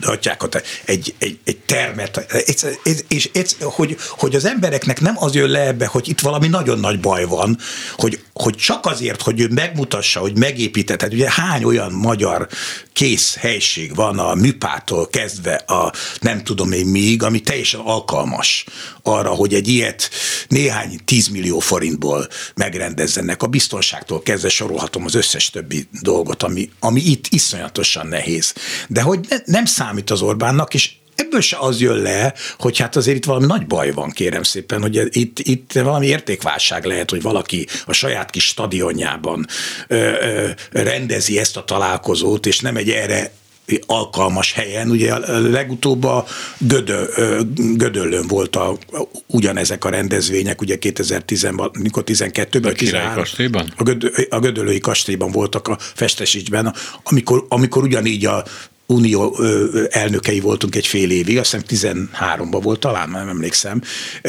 egy, egy, egy termet, és, és, és hogy, hogy az embereknek nem az jön le ebbe, hogy itt valami nagyon nagy baj van, hogy, hogy csak azért, hogy ő megmutassa, hogy megépített, tehát ugye hány olyan magyar kész helység van a műpától kezdve a nem tudom én még, ami teljesen alkalmas arra, hogy egy ilyet néhány tízmillió forintból megrendezzenek. A biztonságtól kezdve sorolhatom az összes többi dolgot, ami, ami itt iszonyatosan nehéz. De hogy ne, nem számít az Orbánnak, és ebből se az jön le, hogy hát azért itt valami nagy baj van, kérem szépen, hogy itt, itt valami értékválság lehet, hogy valaki a saját kis stadionjában ö, ö, rendezi ezt a találkozót, és nem egy erre alkalmas helyen. Ugye legutóbb a Gödö, Gödöllőn volt a, ugyanezek a rendezvények, ugye kétezer-tizenkettőben, tizenhárom, a, Gödö, a Gödöllői kastélyban voltak a Festesicsben, amikor, amikor ugyanígy a Unió elnökei voltunk egy fél évig, azt hiszem tizenháromban volt, talán nem emlékszem,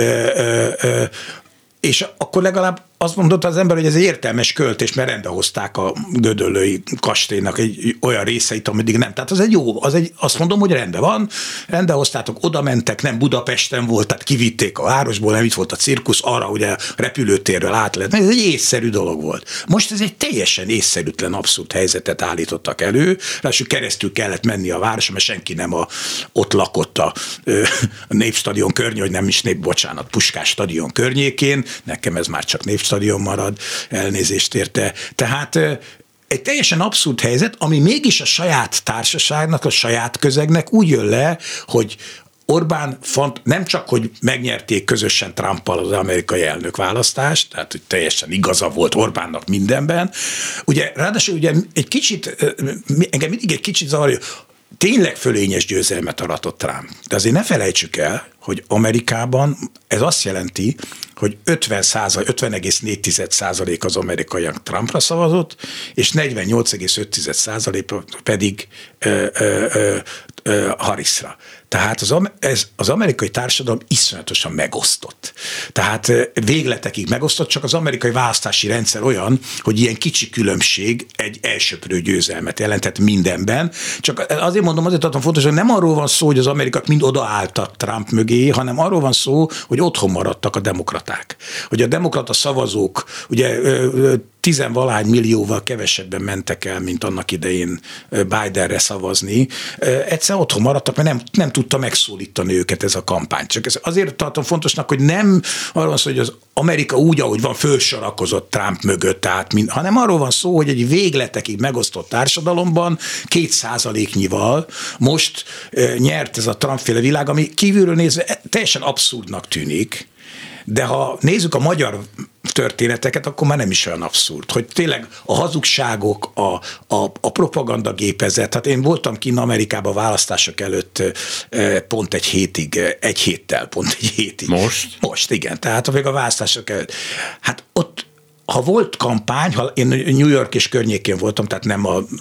és akkor legalább azt mondotta az ember, hogy ez egy értelmes költés, mert rendbehozták a Gödöllői kastélynak egy olyan részeit, ameddig nem. Tehát az egy jó, az egy, azt mondom, hogy rendben van, rendbehoztátok, oda mentek, nem Budapesten volt, tehát kivitték a városból, nem itt volt a cirkusz, arra ugye repülőtérről át lehet. Ez egy észszerű dolog volt. Most ez egy teljesen észszerűtlen, abszurd helyzetet állítottak elő, ráadásul keresztül kellett menni a városon, mert senki nem a, ott lakott a, a Népstadion környékén, hogy nem is nép, bocsánat, Puskás stadion környékén, nekem ez már csak Népstadion marad, elnézést érte. Tehát egy teljesen abszurd helyzet, ami mégis a saját társaságnak, a saját közegnek úgy jön le, hogy Orbán font, nem csak, hogy megnyerték közösen Trumpal az amerikai elnökválasztást, tehát hogy teljesen igaza volt Orbánnak mindenben. Ugye ráadásul ugye egy kicsit, engem mindig egy kicsit zavarja, tényleg fölényes győzelmet aratott Trump. De azért ne felejtsük el, hogy Amerikában ez azt jelenti, hogy ötven egész négy százalék az amerikaiak Trumpra szavazott, és negyvennyolc egész öt százalék pedig ö, ö, ö, ö, Harrisra. Tehát az, ez, az amerikai társadalom iszonyatosan megosztott. Tehát végletekig megosztott, csak az amerikai választási rendszer olyan, hogy ilyen kicsi különbség egy elsöprő győzelmet jelentett mindenben. Csak azért mondom, azért tartom fontos, hogy nem arról van szó, hogy az amerikaiak mind odaálltak Trump mögé, hanem arról van szó, hogy otthon maradtak a demokraták. Hogy a demokrata szavazók, ugye tizenvalahány millióval kevesebben mentek el, mint annak idején Bidenre szavazni. Egyszer otthon maradtak, mert nem, nem tudta megszólítani őket ez a kampány. Csak ez azért tartom fontosnak, hogy nem arról van szó, hogy az Amerika úgy, ahogy van, fölsorakozott Trump mögött, tehát, mint, hanem arról van szó, hogy egy végletekig megosztott társadalomban két százaléknyival most nyert ez a Trump-féle világ, ami kívülről nézve teljesen abszurdnak tűnik. De ha nézzük a magyar történeteket, akkor már nem is olyan abszurd, hogy tényleg a hazugságok, a, a, a propagandagépezet, hát én voltam kint Amerikában választások előtt pont egy hétig, egy héttel, pont egy hétig. Most? Most, igen, tehát még a választások előtt. Hát ott ha volt kampány, ha én New York és környékén voltam, tehát nem a, a,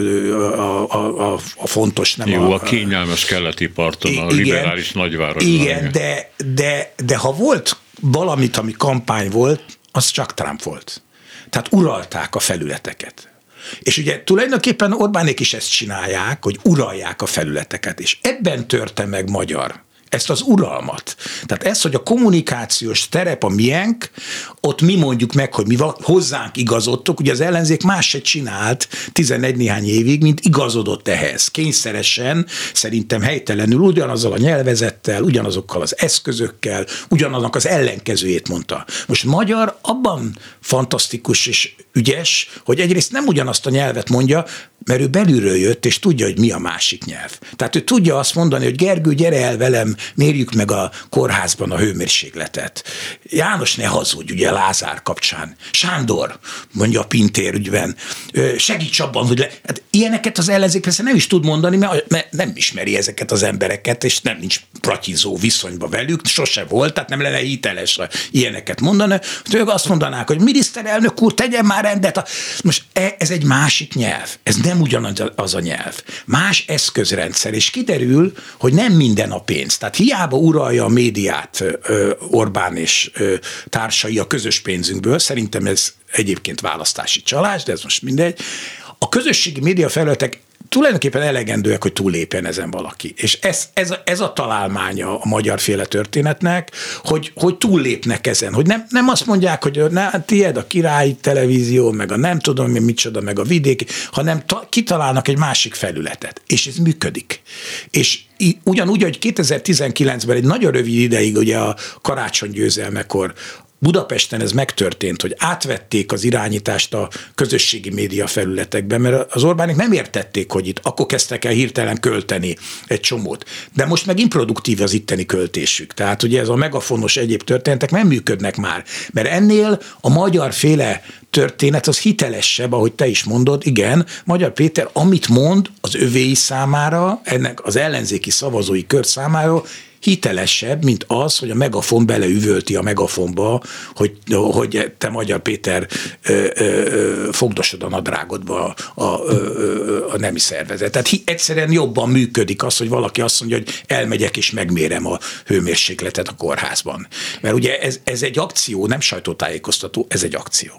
a, a, a fontos, nem Jó, a... a kényelmes keleti parton, a igen, liberális nagyvárosban. Igen, de, de, de ha volt valamit, ami kampány volt, az csak Trump volt. Tehát uralták a felületeket. És ugye tulajdonképpen Orbánék is ezt csinálják, hogy uralják a felületeket, és ebben törte meg magyar. Ezt az uralmat. Tehát ez, hogy a kommunikációs terep a miénk, ott mi mondjuk meg, hogy mi hozzánk igazodtok, ugye az ellenzék más se csinált tizenegy néhány évig, mint igazodott ehhez. Kényszeresen, szerintem helytelenül, ugyanazzal a nyelvezettel, ugyanazokkal az eszközökkel, ugyanaznak az ellenkezőjét mondta. Most magyar abban fantasztikus és ügyes, hogy egyrészt nem ugyanazt a nyelvet mondja, mert ő belülről jött, és tudja, hogy mi a másik nyelv. Tehát ő tudja azt mondani, hogy Gergő, gyere el velem, mérjük meg a kórházban a hőmérsékletet. János, ne hazudj, ugye Lázár kapcsán. Sándor, mondja a Pintér ügyben, segíts abban, hogy le... Hát ilyeneket az ellenzék persze nem is tud mondani, mert nem ismeri ezeket az embereket, és nem nincs pratyizó viszonyba velük, sose volt, tehát nem lenne hiteles ilyeneket mondani. Ők azt mondanák, hogy miniszterelnök úr, tegyen már rendet. Most ez egy másik nyelv. Ez nem ugyanaz az a nyelv. Más eszközrendszer, és kiderül, hogy nem minden a pénz. Tehát hiába uralja a médiát Orbán és társai a közös pénzünkből, szerintem ez egyébként választási csalás, de ez most mindegy. A közösségi média felületek tulajdonképpen elegendőek, hogy túllépjen ezen valaki. És ez, ez, ez a találmánya a magyarféle történetnek, hogy, hogy túllépnek ezen, hogy nem, nem azt mondják, hogy ne, tiéd a királyi televízió, meg a nem tudom, micsoda, meg a vidéki, hanem ta, kitalálnak egy másik felületet. És ez működik. És ugyanúgy, hogy kétezer-tizenkilencben egy nagyon rövid ideig, ugye a karácsony győzelmekor Budapesten ez megtörtént, hogy átvették az irányítást a közösségi média felületekben, mert az Orbánik nem értették, hogy itt akkor kezdtek el hirtelen költeni egy csomót. De most meg improduktív az itteni költésük. Tehát ugye ez a megafonos egyéb történetek nem működnek már, mert ennél a magyarféle történet az hitelesebb, ahogy te is mondod, igen, Magyar Péter, amit mond az övéi számára, ennek az ellenzéki szavazói kör számára, hitelesebb, mint az, hogy a megafon beleüvölti a megafonba, hogy, hogy te, Magyar Péter, ö, ö, fogdosod a nadrágodba a, a, a nemi szervezet. Tehát egyszerűen jobban működik az, hogy valaki azt mondja, hogy elmegyek és megmérem a hőmérsékletet a kórházban. Mert ugye ez, ez egy akció, nem sajtótájékoztató, ez egy akció.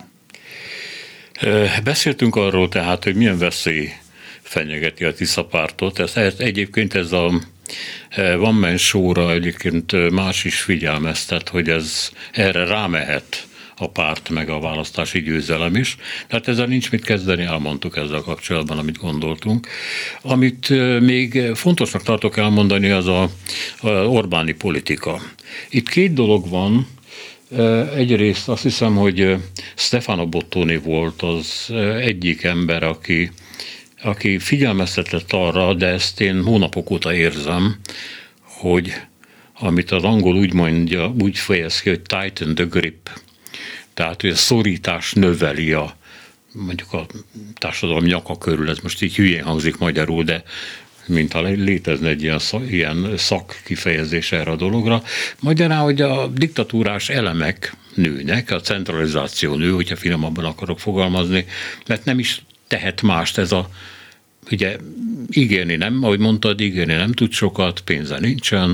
Beszéltünk arról tehát, hogy milyen veszély fenyegeti a Tisza pártot. Ez, ez, egyébként ez a One Man Show-ra egyébként más is figyelmeztet, hogy ez erre rámehet a párt meg a választási győzelem is. Tehát ezzel nincs mit kezdeni, elmondtuk ezzel kapcsolatban, amit gondoltunk. Amit még fontosnak tartok elmondani, az a, a Orbáni politika. Itt két dolog van. Egyrészt azt hiszem, hogy Stefano Bottoni volt az egyik ember, aki aki figyelmeztetett arra, de ezt én hónapok óta érzem, hogy amit az angol úgy mondja, úgy fejez ki, hogy tighten the grip. Tehát, hogy a szorítás növeli a, mondjuk a társadalom nyaka körül, ez most így hülyén hangzik magyarul, de mintha létezne egy ilyen, ilyen szakkifejezés erre a dologra. Magyarán, hogy a diktatúrás elemek nőnek, a centralizáció nő, hogyha finomabban akarok fogalmazni, mert nem is tehet mást ez a, ugye ígérni nem, ahogy mondtad, ígérni nem tud sokat, pénze nincsen,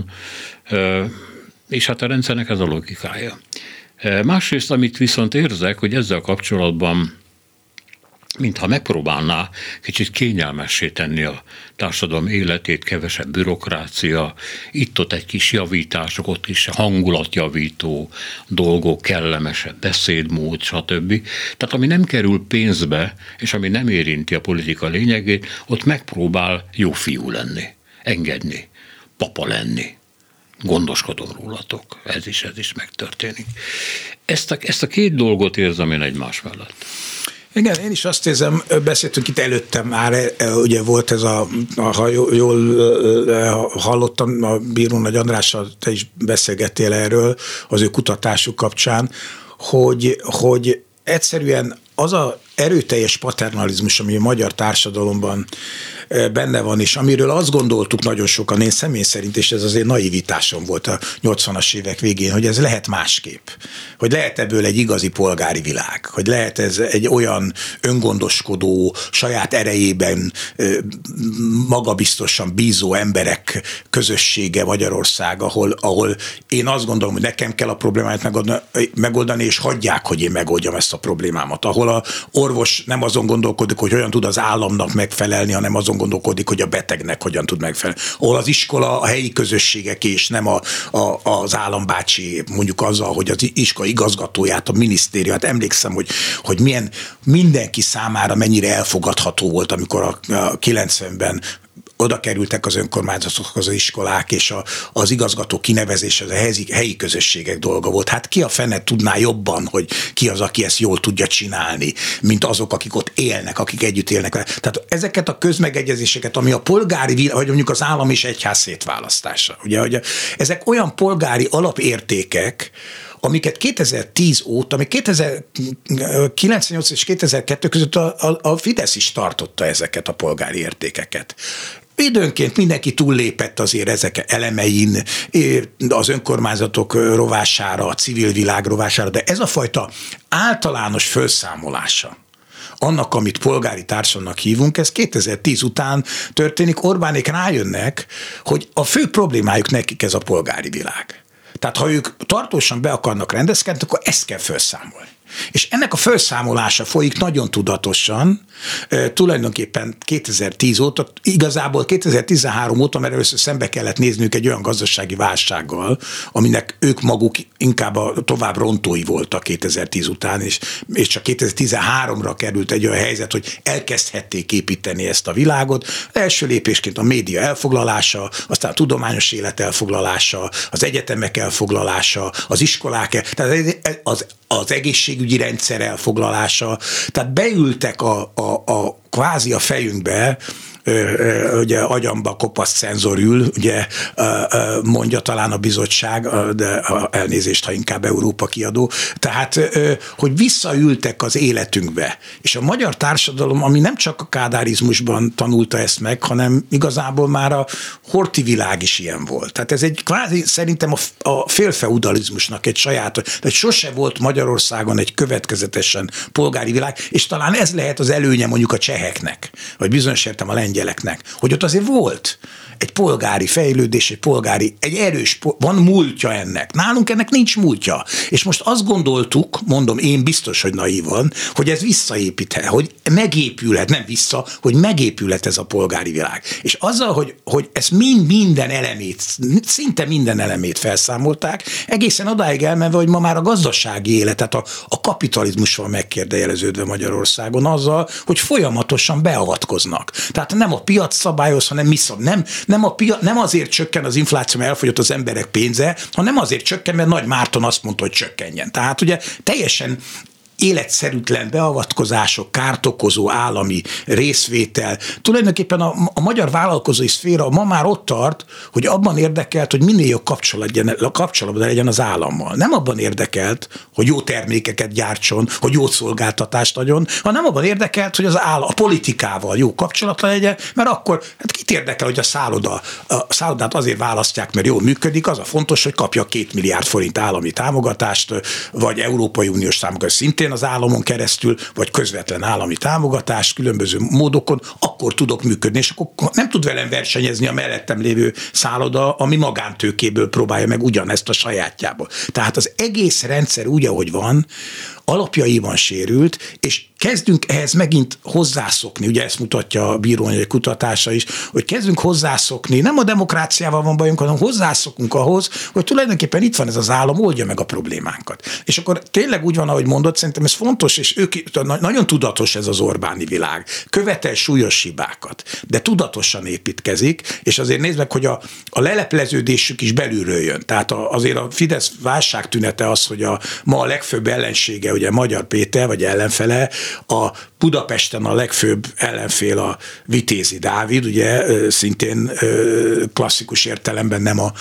és hát a rendszernek ez a logikája. Másrészt, amit viszont érzek, hogy ezzel kapcsolatban mintha megpróbálná kicsit kényelmessé tenni a társadalom életét, kevesebb bürokrácia, itt-ott egy kis javítások, ott is hangulatjavító dolgok, kellemesebb beszédmód, stb. Tehát ami nem kerül pénzbe, és ami nem érinti a politika lényegét, ott megpróbál jó fiú lenni, engedni, papa lenni. Gondoskodom rólatok. Ez is, ez is megtörténik. Ezt a, ezt a két dolgot érzem én egymás mellett. Igen, én is azt érzem, beszéltünk itt előttem már, ugye volt ez a, ha jól hallottam, a Bíró Nagy Andrással te is beszélgettél erről az ő kutatásuk kapcsán, hogy, hogy egyszerűen az a erőteljes paternalizmus, ami a magyar társadalomban benne van, és amiről azt gondoltuk nagyon sokan, én személy szerint, és ez azért naivitásom volt a nyolcvanas évek végén, hogy ez lehet másképp. Hogy lehet ebből egy igazi polgári világ, hogy lehet ez egy olyan öngondoskodó, saját erejében magabiztosan bízó emberek közössége Magyarország, ahol, ahol én azt gondolom, hogy nekem kell a problémát megoldani, és hagyják, hogy én megoldjam ezt a problémámat. Ahol a orvos nem azon gondolkodik, hogy hogyan tud az államnak megfelelni, hanem azon gondolkodik, hogy a betegnek hogyan tud megfelelni. Ahol az iskola a helyi közösségek, és nem a, a, az állambácsi, mondjuk azzal, hogy az iskola igazgatóját, a minisztériumát. Emlékszem, hogy, hogy milyen mindenki számára mennyire elfogadható volt, amikor a, a kilencvenben oda kerültek az önkormányzatok, az iskolák, és a, az igazgató kinevezése az a helyi, helyi közösségek dolga volt. Hát ki a fene tudná jobban, hogy ki az, aki ezt jól tudja csinálni, mint azok, akik ott élnek, akik együtt élnek. Tehát ezeket a közmegegyezéseket, ami a polgári, vagy mondjuk az állam és egyház szétválasztása. Ugye, hogy ezek olyan polgári alapértékek, amiket kétezer-tíz óta, ami kétezer-kilencvennyolc és kétezer-kettő között a, a, a Fidesz is tartotta ezeket a polgári értékeket. Időnként mindenki túllépett azért ezek elemein, az önkormányzatok rovására, a civil világ rovására, de ez a fajta általános felszámolása annak, amit polgári társadalomnak hívunk, ez kétezer-tíz után történik. Orbánék rájönnek, hogy a fő problémájuk nekik ez a polgári világ. Tehát ha ők tartósan be akarnak rendezkedni, akkor ezt kell felszámolni. És ennek a felszámolása folyik nagyon tudatosan, e, tulajdonképpen kétezer-tíz óta, igazából kétezer-tizenhárom óta, mert először szembe kellett néznünk egy olyan gazdasági válsággal, aminek ők maguk inkább a tovább rontói voltak kétezer-tíz után, és, és csak kétezer-tizenháromra került egy olyan helyzet, hogy elkezdhették építeni ezt a világot. Az első lépésként a média elfoglalása, aztán a tudományos élet elfoglalása, az egyetemek elfoglalása, az iskolák, tehát az, az egészségügyi rendszer elfoglalása, tehát beültek a, a, a kvázi a fejünkbe, ugye agyamba kopasz cenzor ül, ugye mondja talán a bizottság, de elnézést, ha inkább Európa kiadó, tehát hogy visszaültek az életünkbe. És a magyar társadalom, ami nem csak a kádárizmusban tanulta ezt meg, hanem igazából már a horthy világ is ilyen volt. Tehát ez egy kvázi szerintem a, a félfeudalizmusnak egy saját, tehát sose volt Magyarországon egy következetesen polgári világ, és talán ez lehet az előnye mondjuk a cseheknek, vagy bizonyos értem a lengyeleknek, hogy ott azért volt egy polgári fejlődés, egy polgári, egy erős, van múltja ennek. Nálunk ennek nincs múltja. És most azt gondoltuk, mondom én biztos, hogy naívan, hogy ez visszaépíthet, hogy megépülhet, nem vissza, hogy megépülhet ez a polgári világ. És azzal, hogy, hogy ezt mind, minden elemét, szinte minden elemét felszámolták, egészen odáig elmenve, hogy ma már a gazdasági életet, a, a kapitalizmus van megkérdőjeleződve Magyarországon azzal, hogy folyamatosan beavatkoznak. Tehát nem a piac szabályoz, hanem mi szab, nem Nem, a pia, nem azért csökken az infláció, mert elfogyott az emberek pénze, hanem azért csökken, mert Nagy Márton azt mondta, hogy csökkenjen. Tehát ugye teljesen életszerűtlen beavatkozások, kártokozó állami részvétel. Tulajdonképpen a, a magyar vállalkozói szféra ma már ott tart, hogy abban érdekelt, hogy minél jobb kapcsolatban legyen az állammal. Nem abban érdekelt, hogy jó termékeket gyártson, hogy jó szolgáltatást adjon, hanem abban érdekelt, hogy az állam, a politikával jó kapcsolata legyen, mert akkor hát kit érdekel, hogy a szálloda, a szállodát azért választják, mert jól működik, az a fontos, hogy kapja két milliárd forint állami támogatást, vagy Európai Uniós támogatást szintén az államon keresztül, vagy közvetlen állami támogatást különböző módokon, akkor tudok működni, és akkor nem tud velem versenyezni a mellettem lévő szálloda, ami magántőkéből próbálja meg ugyanezt a sajátjából. Tehát az egész rendszer úgy, ahogy van, alapjaiban sérült, és kezdünk ehhez megint hozzászokni, ugye ezt mutatja a bíróanyag kutatása is, hogy kezdünk hozzászokni, nem a demokráciával van bajunk, hanem hozzászokunk ahhoz, hogy tulajdonképpen itt van ez az állam, oldja meg a problémánkat. És akkor tényleg úgy van, ahogy mondod, szerintem ez fontos, és ők, nagyon tudatos ez az Orbáni világ. Követel súlyos hibákat, de tudatosan építkezik, és azért nézd meg, hogy a, a lelepleződésük is belülről jön. Tehát a, azért a Fidesz válságtünete az, hogy a, ma a legfőbb ellensége, ugye Magyar Péter, vagy ellenfele, a Budapesten a legfőbb ellenfél a Vitézi Dávid, ugye szintén klasszikus értelemben nem a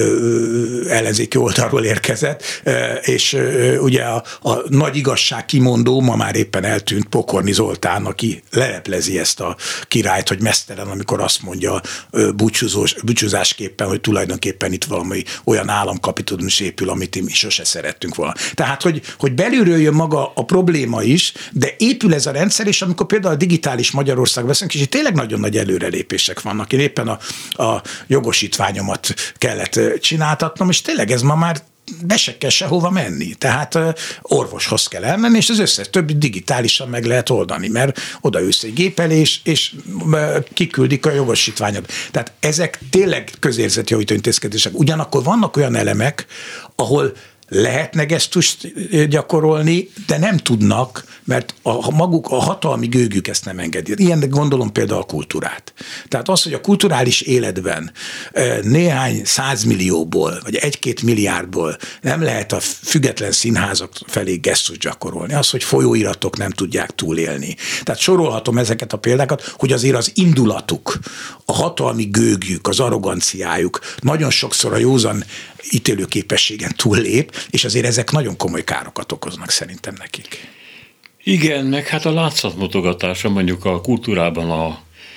ellenzéki oldalról érkezett, és ugye a, a nagy igazság kimondó, ma már éppen eltűnt Pokorni Zoltán, aki leleplezi ezt a királyt, hogy meztelen, amikor azt mondja búcsúzós, búcsúzásképpen, hogy tulajdonképpen itt valami olyan államkapitalizmus épül, amit mi sose szerettünk volna. Tehát, hogy, hogy belülről jön maga a probléma is, de épül ez a rendszer, és amikor például a digitális Magyarország beszélünk, és itt tényleg nagyon nagy előrelépések vannak. Én éppen a, a jogosítványomat kellett csináltatnom, és tényleg ez ma már be se kell sehova menni. Tehát orvoshoz kell elmenni, és az összes többi digitálisan meg lehet oldani, mert odaülsz egy gép elé, és, és kiküldik a jogosítványod. Tehát ezek tényleg közérzetjavító intézkedések. Ugyanakkor vannak olyan elemek, ahol lehetne gesztust gyakorolni, de nem tudnak, mert a maguk, a hatalmi gőgük ezt nem engedi. Ilyen gondolom például a kultúrát. Tehát az, hogy a kulturális életben néhány százmillióból, vagy egy-két milliárdból nem lehet a független színházak felé gesztust gyakorolni. Az, hogy folyóiratok nem tudják túlélni. Tehát sorolhatom ezeket a példákat, hogy azért az indulatuk, a hatalmi gőgjük, az arroganciájuk nagyon sokszor a józan ítélőképességen túllép, és azért ezek nagyon komoly károkat okoznak szerintem nekik. Igen, meg hát a látszatmutogatása mondjuk a kultúrában a,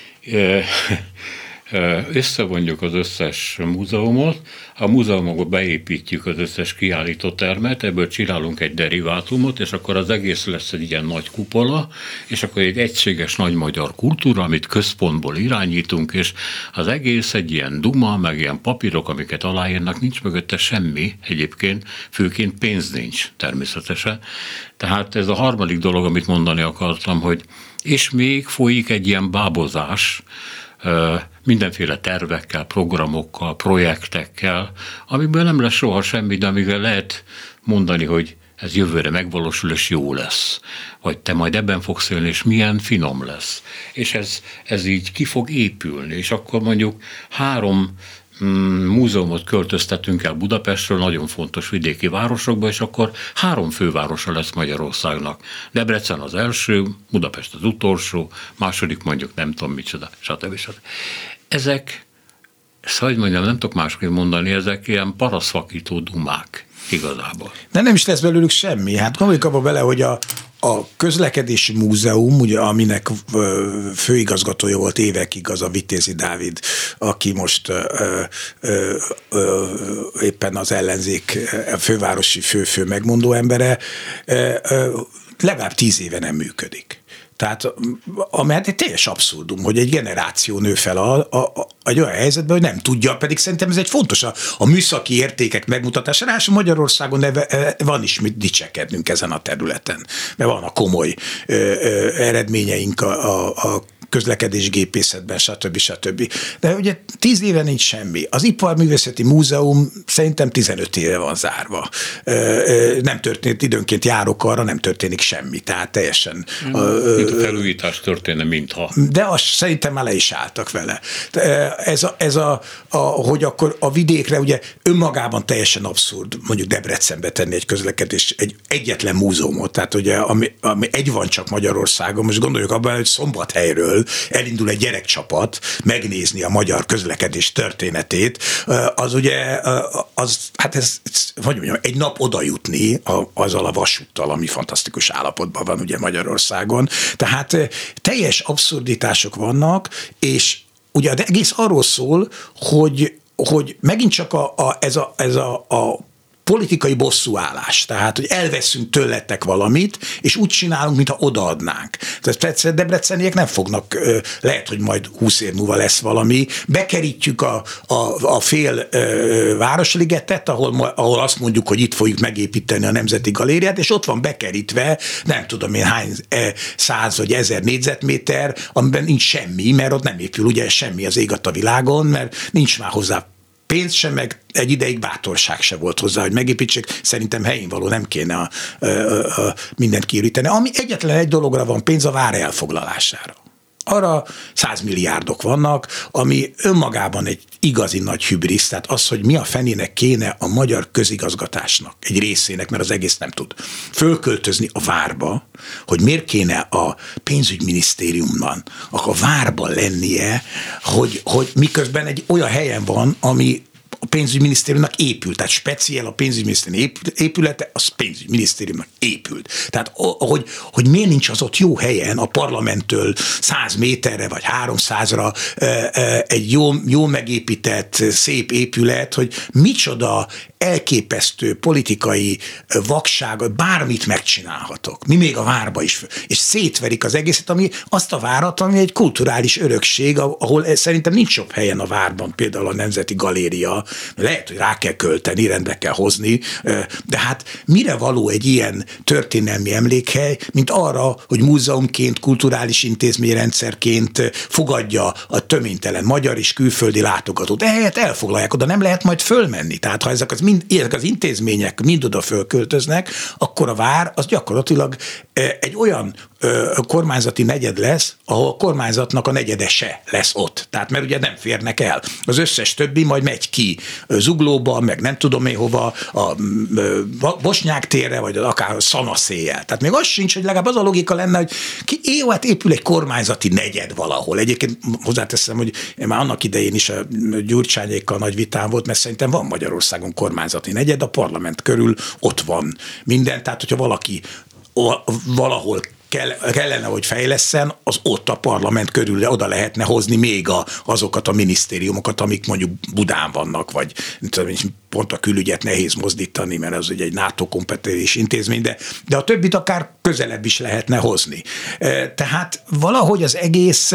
összevonjuk az összes múzeumot, a múzeumokba beépítjük az összes kiállító termet, ebből csinálunk egy derivátumot, és akkor az egész lesz egy ilyen nagy kupola, és akkor egy egységes nagy magyar kultúra, amit központból irányítunk, és az egész egy ilyen duma, meg ilyen papírok, amiket aláírnak, nincs mögötte semmi egyébként, főként pénz nincs természetesen. Tehát ez a harmadik dolog, amit mondani akartam, hogy és még folyik egy ilyen bábozás, mindenféle tervekkel, programokkal, projektekkel, amiből nem lesz soha semmi, de amivel lehet mondani, hogy ez jövőre megvalósul, és jó lesz. Vagy te majd ebben fogsz élni, és milyen finom lesz. És ez, ez így ki fog épülni, és akkor mondjuk három múzeumot költöztetünk el Budapestről, nagyon fontos vidéki városokba, és akkor három fővárosa lesz Magyarországnak. Debrecen az első, Budapest az utolsó, második mondjuk nem tudom micsoda, stb. stb. Ezek, ezt hogy mondjam, nem tudok másképp mondani, ezek ilyen paraszvakító dumák igazából. De nem is lesz belőlük semmi. Hát gondoljuk abba bele, hogy a A közlekedési múzeum, ugye, aminek főigazgatója volt évekig az a Vitézi Dávid, aki most ö, ö, ö, éppen az ellenzék a fővárosi fő-fő megmondó embere, ö, ö, legalább tíz éve nem működik. Tehát amelyet egy teljes abszurdum, hogy egy generáció nő fel a, a, a, egy olyan helyzetben, hogy nem tudja, pedig szerintem ez egy fontos a, a műszaki értékek megmutatására, és Magyarországon neve, van is mit dicsekednünk ezen a területen, mert van a komoly ö, ö, eredményeink a, a, a közlekedésgépészetben, stb. stb. De ugye tíz éve nincs semmi. Az Iparművészeti Múzeum szerintem tizenöt éve van zárva. Nem történt, időnként járok arra, nem történik semmi. Tehát teljesen... Itt a felújítás történne, mintha. De azt szerintem már le is álltak vele. Ez a, ez a, a hogy akkor a vidékre ugye önmagában teljesen abszurd, mondjuk Debrecenbe tenni egy közlekedés, egy egyetlen múzeumot, tehát ugye ami, ami egy van csak Magyarországon, most gondoljuk abban, hogy Szombathelyről elindul egy gyerekcsapat megnézni a magyar közlekedés történetét, az ugye, az, hát ez, hogy mondjam, egy nap oda jutni azzal a vasúttal, ami fantasztikus állapotban van ugye Magyarországon. Tehát teljes abszurditások vannak, és ugye az egész arról szól, hogy, hogy megint csak a, a, ez, a, ez a, a politikai bosszúállás. Tehát, hogy elveszünk tőletek valamit, és úgy csinálunk, mintha odaadnánk. Tehát debreceniek nem fognak, lehet, hogy majd húsz év múlva lesz valami, bekerítjük a, a, a fél Városligetet, ahol, ahol azt mondjuk, hogy itt fogjuk megépíteni a Nemzeti Galériát, és ott van bekerítve, nem tudom én hány száz vagy ezer négyzetméter, amiben nincs semmi, mert ott nem épül ugye semmi az ég a világon, mert nincs már hozzá pénz sem, meg egy ideig bátorság se volt hozzá, hogy megépítsék. Szerintem helyén való, nem kéne a, a, a, a mindent kiüríteni. Ami egyetlen egy dologra van pénz, a vár elfoglalására. Arra százmilliárdok vannak, ami önmagában egy igazi nagy hübrisz, tehát az, hogy mi a fenének kéne a magyar közigazgatásnak, egy részének, mert az egész nem tud, fölköltözni a várba, hogy miért kéne a pénzügyminisztériumban a várban lennie, hogy, hogy miközben egy olyan helyen van, ami a pénzügyminisztériumnak épült, tehát speciál a pénzügyminisztérium épülete, az pénzügyminisztériumnak épült. Tehát, hogy, hogy miért nincs az ott jó helyen a parlamenttől száz méterre vagy háromszázra egy jó, jó megépített, szép épület, hogy micsoda elképesztő politikai vakság, bármit megcsinálhatok. Mi még a várba is. És szétverik az egészet, ami azt a várat, ami egy kulturális örökség, ahol szerintem nincs jobb helyen a várban, például a Nemzeti Galéria. Lehet, hogy rá kell költeni, rendbe kell hozni, de hát mire való egy ilyen történelmi emlékhely, mint arra, hogy múzeumként, kulturális intézményrendszerként fogadja a töménytelen magyar és külföldi látogatót. Ehelyett elfoglalják, oda nem lehet majd fölmenni. Tehát ha ezek az, mind, ezek az intézmények mind oda fölköltöznek, akkor a vár az gyakorlatilag egy olyan kormányzati negyed lesz, ahol a kormányzatnak a negyede se lesz ott. Tehát mert ugye nem férnek el. Az összes többi majd megy ki Zuglóba, meg nem tudom én hova, a Bosnyák térre, vagy akár a Szanaszéjjel. Tehát még az sincs, hogy legalább az a logika lenne, hogy ki, jó, hát épül egy kormányzati negyed valahol. Egyébként hozzáteszem, hogy én már annak idején is a Gyurcsányékkal nagy vitám volt, mert szerintem van Magyarországon kormányzati negyed, a parlament körül ott van minden. Tehát, hogyha valaki valahol kellene, hogy fejlesszen, az ott a parlament körül oda lehetne hozni még a, azokat a minisztériumokat, amik mondjuk Budán vannak, vagy tudom, pont a külügyet nehéz mozdítani, mert az ugye egy NATO kompetens intézmény, de, de a többit akár közelebb is lehetne hozni. Tehát valahogy az egész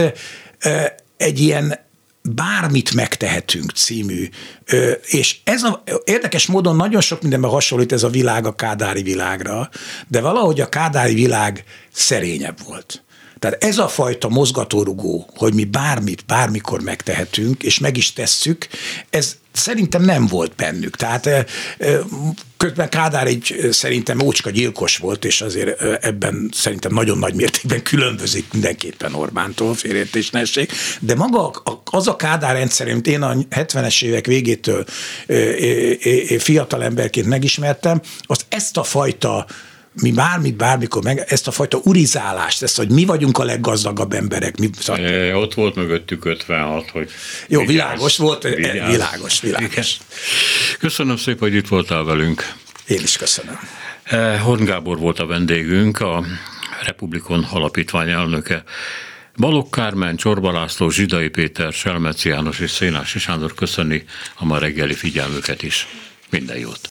egy ilyen bármit megtehetünk című, és ez a, érdekes módon nagyon sok mindenben hasonlít ez a világ a kádári világra, de valahogy a kádári világ szerényebb volt. Tehát ez a fajta mozgatórugó, hogy mi bármit, bármikor megtehetünk, és meg is tesszük, ez szerintem nem volt bennük. Tehát közben Kádár egy szerintem ócska gyilkos volt, és azért ebben szerintem nagyon nagy mértékben különbözik mindenképpen Orbántól, félreértés ne essék, de maga az a Kádár rendszer, amit én a hetvenes évek végétől fiatal emberként megismertem, az ezt a fajta mi bármit, bármikor meg ezt a fajta urizálást, ezt, hogy mi vagyunk a leggazdagabb emberek. Mi, szóval... é, ott volt mögöttük ötvenhat, hogy... Jó, vigyázz, világos volt, vigyázz. világos, világos. Igen. Köszönöm szépen, hogy itt voltál velünk. Én is köszönöm. Horn Gábor volt a vendégünk, a Republikon Alapítvány elnöke. Balogh Kármen, Csorba László, Zsidai Péter, Selmeci János és Szénási Sándor köszöni a ma reggeli figyelmüket is. Minden jót!